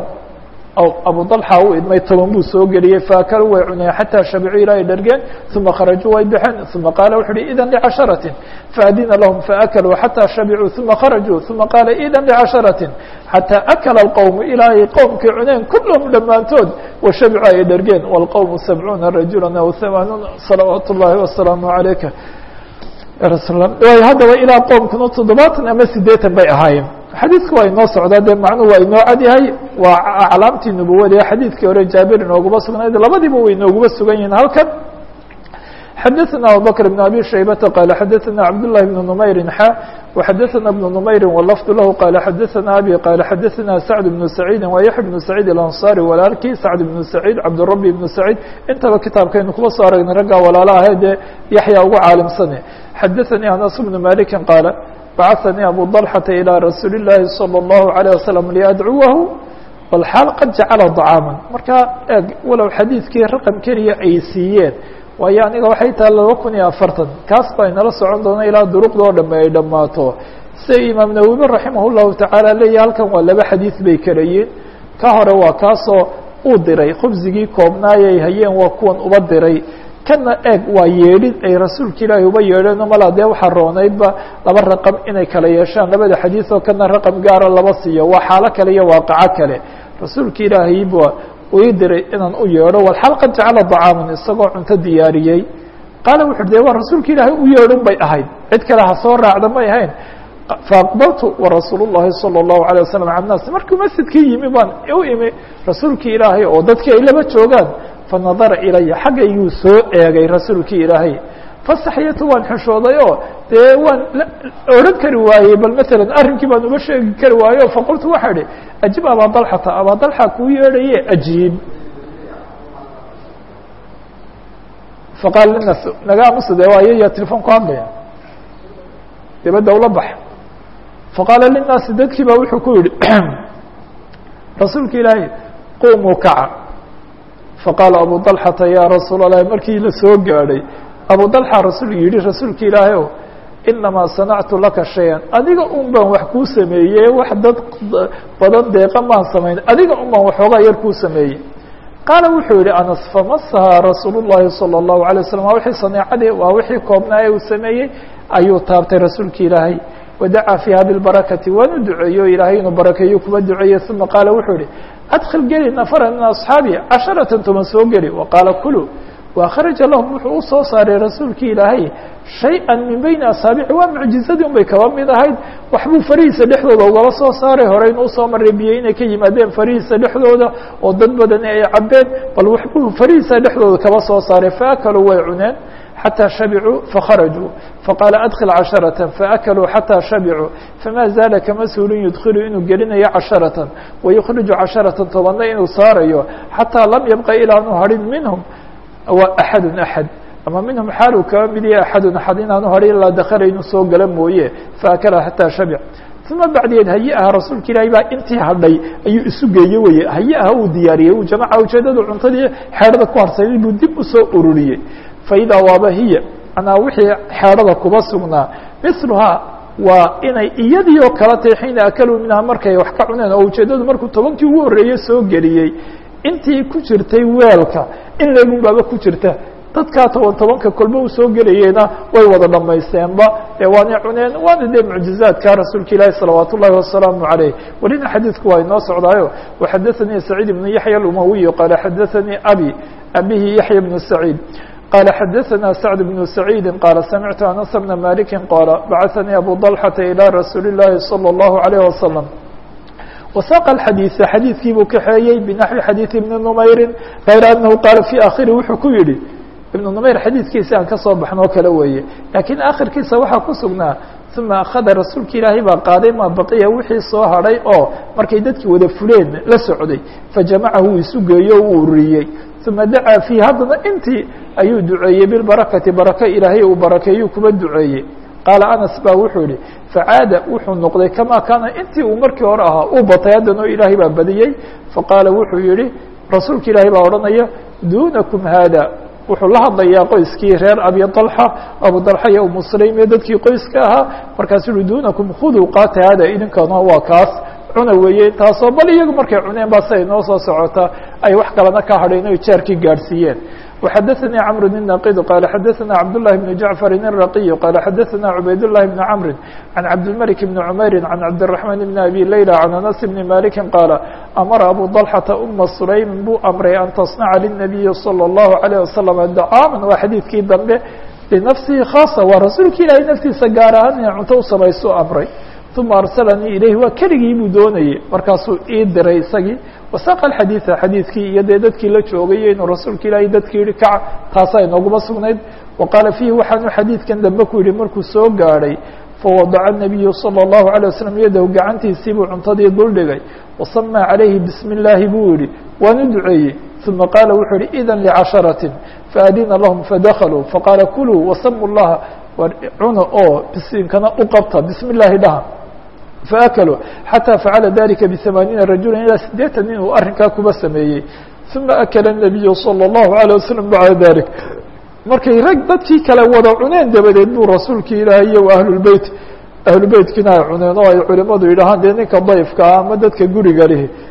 abu dalxa u idmay toban buu soo geliyey faakalu way cuneen xataa shabicuu ilaa ay dhargeen uma kharajuu way baxeen uma qaala wuxu uhi idan licasharatin faadina lahum faakaluu xataa shabicuu uma kharajuu uma qaala idan licasharatin xataa akala alqowmu ilaa ay qowmkii cuneen kulluhum dhammaantood washabicuu ay dhargeen wاlqowmu sabcuuna rajula aw hamaanuun salawaat ullahi wasalaamu عalayka ya rasuul allah haddaba ilaa qowmkuna toddobaatan ama sideetan bay ahaayeen xadiidku waa inoo socdaa dee macnuhu waa inoo cad yahay waa aclaamtii nubuwada ee xadiidkii hore jaabir inooguma sugnayd labadiiba way inooguma sugan yihiin halkan xadaثna abubakr بn abi shaybata qaala xadaثna cabdالlahi بn نmayri xa وxadaثna بn نmayri wlafd lahu qaala xadaثna abi qaala xadaثna sacd بn saciidi wa yaxya بn saciid اlanصari walaalkii sacd بn saciid cabdالrabi بn saciid intaba kitaabkaynu kuma soo aragnay raggaa walaala ahee dee yaxya ugu caalimsane xadaثanii anas bn maliki qaala bacثnii abu dalxata ilىa rasuuli الlahi salى الlahu عalيه wasalam liadcuwahu walxaal qad jacala طacaaman marka eeg walow xadiidkii raqam keliya ay siiyeen waayo aniga waxay tahay laba kun iyo afartan kaas baa inala socon doona ilaa duruqda oo dhame ay dhammaato sida imaam nawowi raximah الlahu tacaala leeyahy halkan waa laba xadiid bay kalayiin ka hore waa kaasoo uu diray khubsigii koobnaayay hayeen waa kuwan uba diray kana eeg waa yeedhin ay rasuulka ilaahay uba yeedheen mala dee waxaa roonaydba laba raqam inay kala yeeshaan labada xadiid oo kana raqam gaara laba siiyo waa xaalo kale iyo waaqaco kale rasuulka ilaahay ba ii diray inaan u yeedho walxal qad jacala dacaaman isagoo cunto diyaariyey qaala wuxu de waa rasuulka ilaahay u yeedhin bay ahayd cid kale ha soo raacda may ahayn faaqbaltu warasuul الlahi salى الlahu عalيه wasalam cala الnaas markuu masjidkii yimi baan u imi rasuulkii ilaahay oo dadkii ay laba joogaan fanadara ilaya xaggayguu soo eegay rasuulkii ilaahay fasaxyatu waan xishooday oo dee waan odhan kari waayey bal matalan arrinkii baan uga sheegi kari waaye o faqultu waxaa idhi ajib abaa dalxata abaa dalxa kuu yeedhaye ajiib faqaala linaas naga amuse de waayo yaa telefon ku hadlaya dibadda ula bax faqaala linaasi dadkii baa wuxuu ku yihi rasuulka ilaahay qumuu kaca faqaala abu dalxata ya rasuul allahi markii la soo gaadhay abu dalxa rasuul yihi rasuulka ilaahay o inamaa sanactu laka shay-an adiga un baan wax kuu sameeyey wax dad badan deeqa maan samayn adiga un baan waxoogaa yar kuu sameeyey qaala wuxuu yihi anas famasahaa rasuul الlahi salى الlahu عalيه waslm waa wixii saneecadii waa wixii koobnaaye uu sameeyey ayuu taabtay rasuulka ilaahay wadacaa fiiha biاlbarakati waanu duceeyo ilaahay inuu barakeeyo kuba duceeye uma qaala wuxuu yihi adkil geli nafara min asxaabi casharatan toban soo geli waqaala kulu wakharaja lahum wuxuu u soo saaray rasuulkii ilaahay shay-an min beyni asaabici waa mucjizadii un bay kaba mid ahayd waxbuu farihiisa dhexdooda ugaba soo saaray horeynu usoo maray biyo inay ka yimaadeen farihiisa dhexdooda oo dad badani ay cabeen bal waxbuu farihiisa dhexdooda kaba soo saaray faakaluu way cuneen xatىa shabicuu fakharajuu faqaala adkil casharatan faakaluu xatىa shabicuu fama zaala kama suulin yudkilu inuu gelinayo casharatan wayukhriju casharatan tobanna inuu saarayo xataa lam yabqa ilaanu harin minhum waa axadu axad ama minhum xaaluu kaba mid yahay axadun axad inaanu harin ilaa dakala inuu soo gala mooye faakala xataa shabic uma bacdigeed hayi-aha rasuulka ilaahay baa intii hadhay ayuu isu geeye weye hayi-aha uu diyaariyey uu jamaca ujeedadu cuntadii xeedhada ku harsaday buu dib usoo ururiyey faidaa waaba hiya anaa wixii xeedhada kuba sugnaa miluhaa waa inay iyadii oo kala tahay xiina akaluu minhaa markay wax ka cuneen oo ujeedadu markuu tobankii ugu horreeyey soo geliyey intii ku jirtay weelka in leegun baaba ku jirta dadkaa toban tobanka kolba uu soo gelayeyna way wada dhamaysteenba ee waanay cuneen waana dee mucjizaadka rasuulka ilaahi salawaat ullahi wasalaamu عaleyh welina xadiidku waa inoo socdaayo waxadaثanii saciid ibnu yaxya alumawiy qaala xadaثanii abi abihi yaxya bnu saciid قال xdثna سعد بن سعيد قال سمعت أنس بن مالك قال بعثني أبو طلحة إلى رsuuل اللhi صلى الله عليه وسلم وساق الحديث xadيiثkii buu kaxeeyey بنحو xadيiث بن نمyر غayر أنه qال في آkhره wuxuu ku yihi iبن نمyر xadيiثkiisa aan kasoo baxnoo kale weeye lakiن akhirkiisa waxaa ku sugnaa ثuma أخذa rasuulka ilaahay baa qaaday ma baqiya wixii soo hadhay oo markay dadkii wada fuleen la socday faجamacahu uu isu geeyo u ururiyey ثuma dacaa فيه haddana intii ayuu duceeyey biاlbarakati baraka ilaahay uu barakeeyuu kuba duceeyey qaala anas baa wuxuu yihi facaada wuxuu noqday kamaa kaana intii uu markii hore ahaa uu batay haddana ilaahay baa badiyey faqaala wuxuu yihi rasuulka ilaahay baa odhanaya dunakum haada wuxuu la hadlayaa qoyskii reer abi dalxa abu dalxa iyo umu sulaym iyo dadkii qoyska ahaa markaasuu yihi dunakum khuduu qaata haada idinkana waa kaas cuna weeye taasoo bal iyagu markay cuneen baa siday noo soo socota ay wax kalena ka hadhayn oy jaarkii gaadhsiiyeen وxadثnي cمر الناqd qال xadثna cبداللhi بن جعفر الرقي qال xadثna عubayd اللhi بن cمر عن cبدالملك بن عمyر عن cبدالرحمن بن أbي ليلى عن أنس بن مالك qاaل أmر أbو طلحة أma سulaym buu أمray an تصنca للنبي صلى الله عليه وسلم dcاama waa xadiidkii dambe لنفسihi khاaصة waa rasuulka ilahay naftiisa gaar ahaan inay cunto u samayso أمray ثuma arslnii ilayh waa keligii buu doonayey markaasuu ii diray isagii wasaqa xadiiثa xadiidkii iyo dee dadkii la joogay inuu rasuulka ilaahay dadkii yihi kaca taasaa inooguma sugnayd waqaala fiihi waxaanu xadiidkan dambe ku yihi markuu soo gaadhay fawadaca الnabiyu salى الlahu عalيه waslم yadahu gacantiisii buu cuntadii duldhigay wasamaa calayhi bismi اllaahi buu yihi waanu duceeyey ثuma qaala wuxuu yihi idan licasharaةi faadina lahum fadakluu faqaala kuluu wasamu llaha cuna oo bisinkana u qabta bismi اllaahi dhaha faأkluu xatىa facala dalika bثamaaniina rajula ilaa sideetan nin uu arrinkaa kuba sameeyey ثuma akla الnabiyu salى الlahu عalيه waslم bacda dalik markay rag dadkii kale wada cuneen dabadeed buu rasuulkii ilaahay iyo ahlulbeyt ahlubeytkina ay cuneen oo ay culimadu yidhahaan dee ninka dayfka ah ama dadka guriga lihi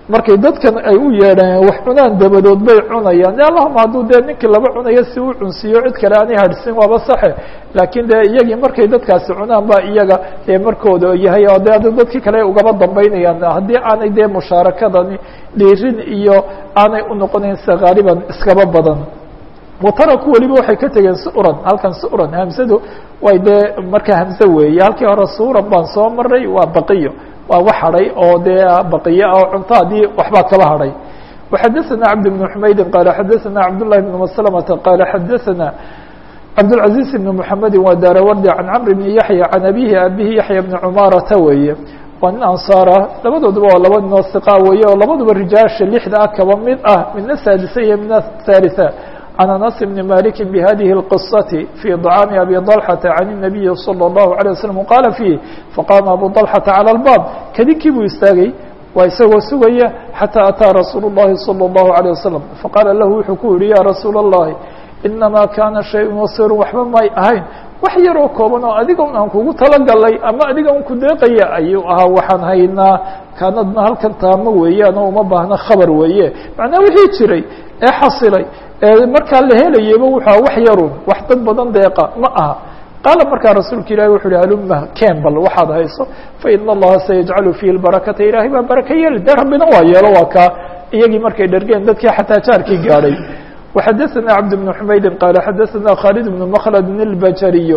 markay dadkan ay u yeedheen wax cunaan dabadood bay cunayaan de allahuma hadduu dee ninkii laba cunayo si u cunsiiyo cid kale aanay hadhsin waaba saxe laakiin dee iyagii markay dadkaasi cunaan ba iyaga dee markooda yahay oo de dadkii kale ugaba dambaynayaan haddii aanay dee mushaarakadani dhiirin iyo aanay unoqonayn sida haaliban iskaba badan wataraku weliba waxay ka tegeen suran halkan suran hamsadu way dee marka hamse weeye halkii hore suran baan soo maray waa baqiyo waa wax hadhay oo dee baqiye oo cunto haddii waxbaa kaba hadhay وxadaثna cabd بن حmayd qala xadaثna cabdاللahi بن مسلمة qala xadaثna cabdالعaزيز بن محamedi waa daarawardi can cمr بن yaحyى can abihi abihi yaحyى بن cmaarata weeye waa nin ansaara labadooduba waa laba ninoo ثiqa weeye oo labaduba rijaasha lixda ah kaba mid ah midna saadisa iyo midna ثالثة عن أنس بن مالك بهذه القصة في طعام أبي طلحة عن النبي صلى الله عليه وسلم قال فيه فقام أبو طلحة على الباب kadinkii buu istaagay waa isagoo sugaya حتى أتىa رasuuل اللhi صلى الله عليه وسلم فقاaل له wuxuu ku yihi يا رasuuل اللhi إنما كاna شhayء وasير waxba may ahayn wax yaroo kooban oo adiga un aan kugu talagalay ama adiga un ku deeqaya ayuu ahaa waxaan haynaa kaanadna halkan taamo weeyaan oo uma baahna khabar weeye macnaa wixii jiray ee xasilay ee markaa la helayeyba wuxuu wax yarun wax dad badan deeqa ma aha qaala markaa rasuulka ilahi wuxu uhi haluma ken bal waxaad hayso faina allaha sayajcalu fiihi lbarakata ilaahay baa baraka yeeli de rabbina waa yeelo waa kaa iyagii markay dhergeen dadkii xataa jaarkii gaadhay وxadaثna cabd بن حmaydi qala xadaثna khالد بن mklد الbajriy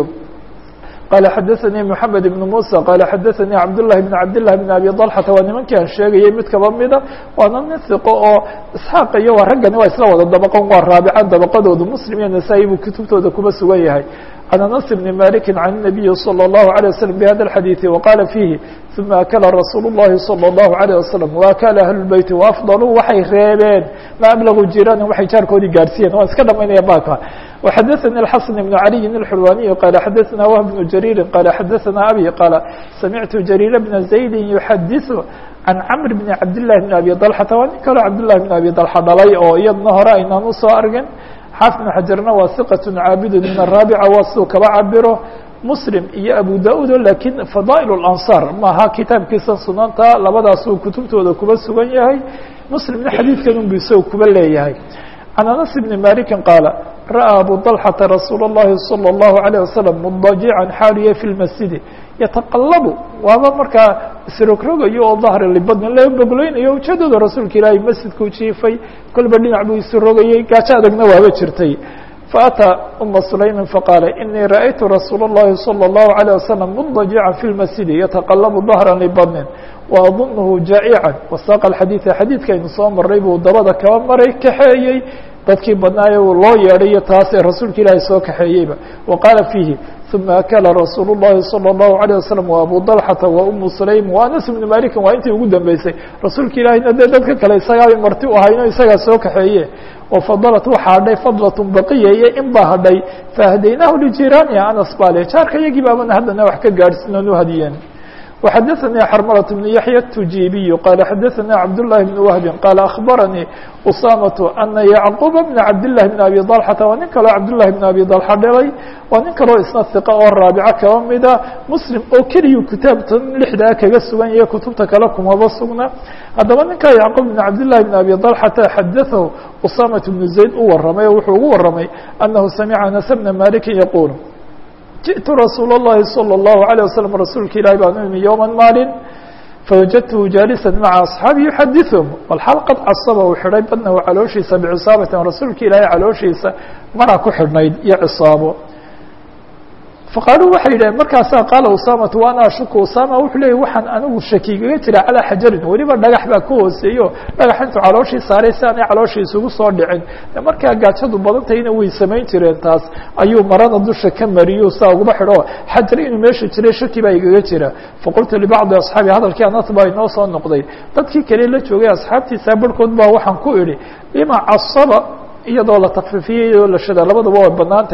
qala xadaثnii mحamed بن muسى qala xadaثnii cabdاللahi بن cabdاللahi بن abi طلحata waa nimankii aan sheegayay mid kaba mida waana nin ثiqo oo isxaaq iyo waa raggani waa isla wada dabaqan waa raabican dabaqadoodu mslim iyo nasaa-i buu kutubtooda kuba sugan yahay can anas bni maliki can الnabiyi slى الlahu عalيه waslم bhada الxadiiثi waqala fiihi ثuma akala rasuul الlahi slى الlahu عalيه waslم waakala ahlu الbeyti waafdaluu waxay reebeen ma ablagu jiraanin waxay jaarkoodii gaadhsiiyeen waan iska dhamaynaya baaka وxadaثnي الxaسن بن عaliي الxulwaniي qala xadaثna whb بن jrيri qala xadaثna abi qala samictu jrير بna زaydi yuxadiث can cmr bn cabdالlahi bn abi طلxata waa nin kaloo cabdالlahi bn abi طلxa dhalay oo iyadna hore aynaan usoo argin xaafid بn xajarna waa ثiqaة caabid min الraabica waa siduu kaba cabiro muslim iyo abu da-udo lakiin fadaaئل الأnصاr maaha kitaabkiisa sunanta labadaasuu kutubtooda kuba sugan yahay muslimna xadiidkan unbu isaga kuba leeyahay can anas bni maliki qaala ra'ى abu طلxata rasuul الlahi salى الlahu عalيه waslم mdajican xaaliya fi اlmasjidi yataqalabu waaba markaa isrogrogayo oo dahri libadni la bogloynayo ujeedada rasuulka ilaahay masjidkuu jiifay kolba dhinac buu isrogayey gaajo adagna waaba jirtay faأtىa uma sulaymi faqaala inii ra'aytu rasuul الlahi salى الlahu عalيه waslم mdajican fi اlmasjidi yataqalabu dahra libadnin waadunhu jaa'ican wasaaqa xadiiثa xadiidkaynu soo maray buu dabada kaba maray kaxeeyey dadkii badnaaye loo yeedhayo taas ee rasuulka ilaahay soo kaxeeyeyba wa qaala fiihi ثuma akala rasuul الlahi salى الlahu عalيه waslم wa abu طلxata wa umu sulaym wa anas bni maliki waa intii ugu dambeysay rasuulka ilaahayna dee dadka kale isagaa marti u ahayno isagaa soo kaxeeye wafadalat waxaa hadhay fadlaة baqiya iyo in baa hadhay fahdaynaahu ljiraaniha anas baale jaarka iyagii baabana haddana wax ka gaadhsin oon u hadiyeen وxadaثnي xrmلة بن yaحyى التujibiي qala xadaثna cabdاللahi بن wهbi qala aخbaranii usamaة ana yacquba bna cabdالlahi بn abi طلxata waa nin kaloo cabdالlahi بn abi طلxa dhalay waa nin kaloo isna ثiqa oo raabica kaba mida muslim oo keliyu kitaabtan lixdaa kaga sugan yahe kutubta kale kumaba sugna haddaba ninkaa yacqub bn cabdالlahi بn abi طلxata xadaثahu usamaة بن zayd u waramay oo wuxuu ugu waramay anahu samica anas bna maliki yaqul jiئtu rasuul الlahi salى الlahu عalيه waslم rasuulka ilahi baan u imi yowma maalin fawajadtuhu jaalisan maca aصxaabi yuxadiثhum walxaal qad casaba uu xidhay badnahu calooshiisa bcisaabatin rasuulka ilaahay calooshiisa maraa ku xidhnayd iyo cisaabo faqaaluu waxay yidhaheen markaasaa qaala usamatu wa ana ashuku usama wuxuu leeyay waxaan anigu shaki igaga jira calaa xajarin weliba dhagax baa ka hooseeyo dhagax intuu calooshii saaray si aanay calooshii isugu soo dhicin markaa gaajadu badantayna way samayn jireen taas ayuu marada dusha ka mariyo saa uguma xidho xajar inuu meesha jiray shaki baa igaga jira faqultu libacdi asxaabi hadalkii anas baa inoo soo noqday dadkii kale la joogay asxaabtiisa barhkood baa waxaan ku idhi lima casaba iyadoo la takfifiyey iyadoo la shada labadaba way banaantahe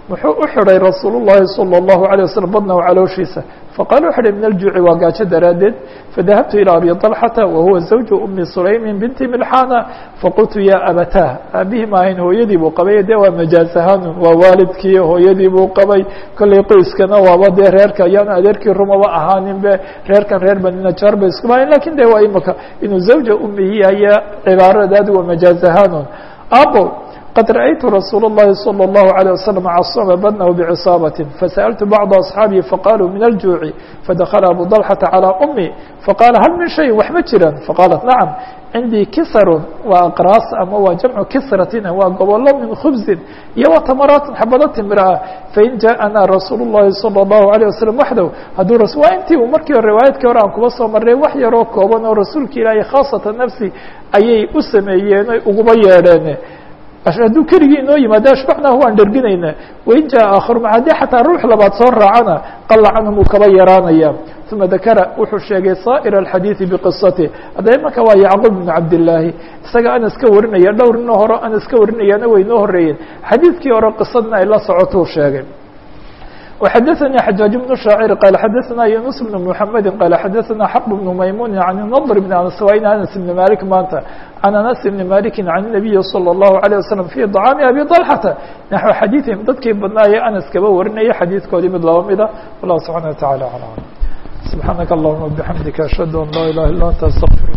muxuu u xidhay rasuul الlahi salى الlahu عalيه waslم badnahu calooshiisa faqala wuxu uhi min aljuuci waa gaajo daraaddeed fadahabtu ilى abi طalxata wahuwa zawju umi sulaymin binti milxana faqultu ya abatah aabihii maahayn hooyadii buu qabay dee waa majaaz ahaan waa waalidkii hooyadii buu qabay kollay qoyskana waaba dee reerka ayaan adeerkii rumaba ahaanin be reerkan reer bani najaar bay isku maahayn lakin de waa imaka inuu zawja umihi haya cibaaradaadi waa majaaz ahaan abo qad ra'aytu rasuul الlahi salى الlahu عalيه waslم casama badnahu bcisaabaة fasaأltu bacضa aصxaabihi faqaluu min aljuuci fadakla abu طalxata calى umi faqala hal min shayin wax ma jiraan faqaalat nacam cindii kisarun waa aqraas ama waa jamcu kisratin waa gobolo min khubzin iyo wa tamaraatin xabado timira ah fain jaءana rasuul الlahi salى الlahu عalيه waslم waxdow hadduu waa intii uu markii hore riwaayadkii hore aan kuba soo marray wax yaroo kooban oo rasuulka ilaahay khaasata nafsi ayay u sameeyeen oy uguba yeedheen hadduu keligii inoo yimaado ashbacnahu waan dherginayna wain jaa aakharum haddii xataa ruux labaad soo raacana qala canhum uu kaba yaraanaya uma dakara wuxuu sheegay saa'ir alxadiidi biqisati hadda imanka waa yacquub bnu cabdillaahi isaga anas ka warinaya dhowr ino hore anas ka warinayaana way inoo horeeyeen xadiidkii hore qisadna ay la socotuu sheegay وxdثnي حجاaج بن شhاacر qال xdثna يuنس بن محمد qال xdثna حق بن maymuن عن النضر بن أنس waa in أنس بن مالك maanta عن أنس بن مالك عن النبي صلى الله عليه وسلم في طعاaم أبي طلحة نحو xadيiثهم dadkii badnaaye أنس kaba warinaya xadيiثkoodii mid laba mida والله سبحانه وتعالى على سبحانك اللهمa وبحمدiك أشهد أن لا إله إلا أنت استغفر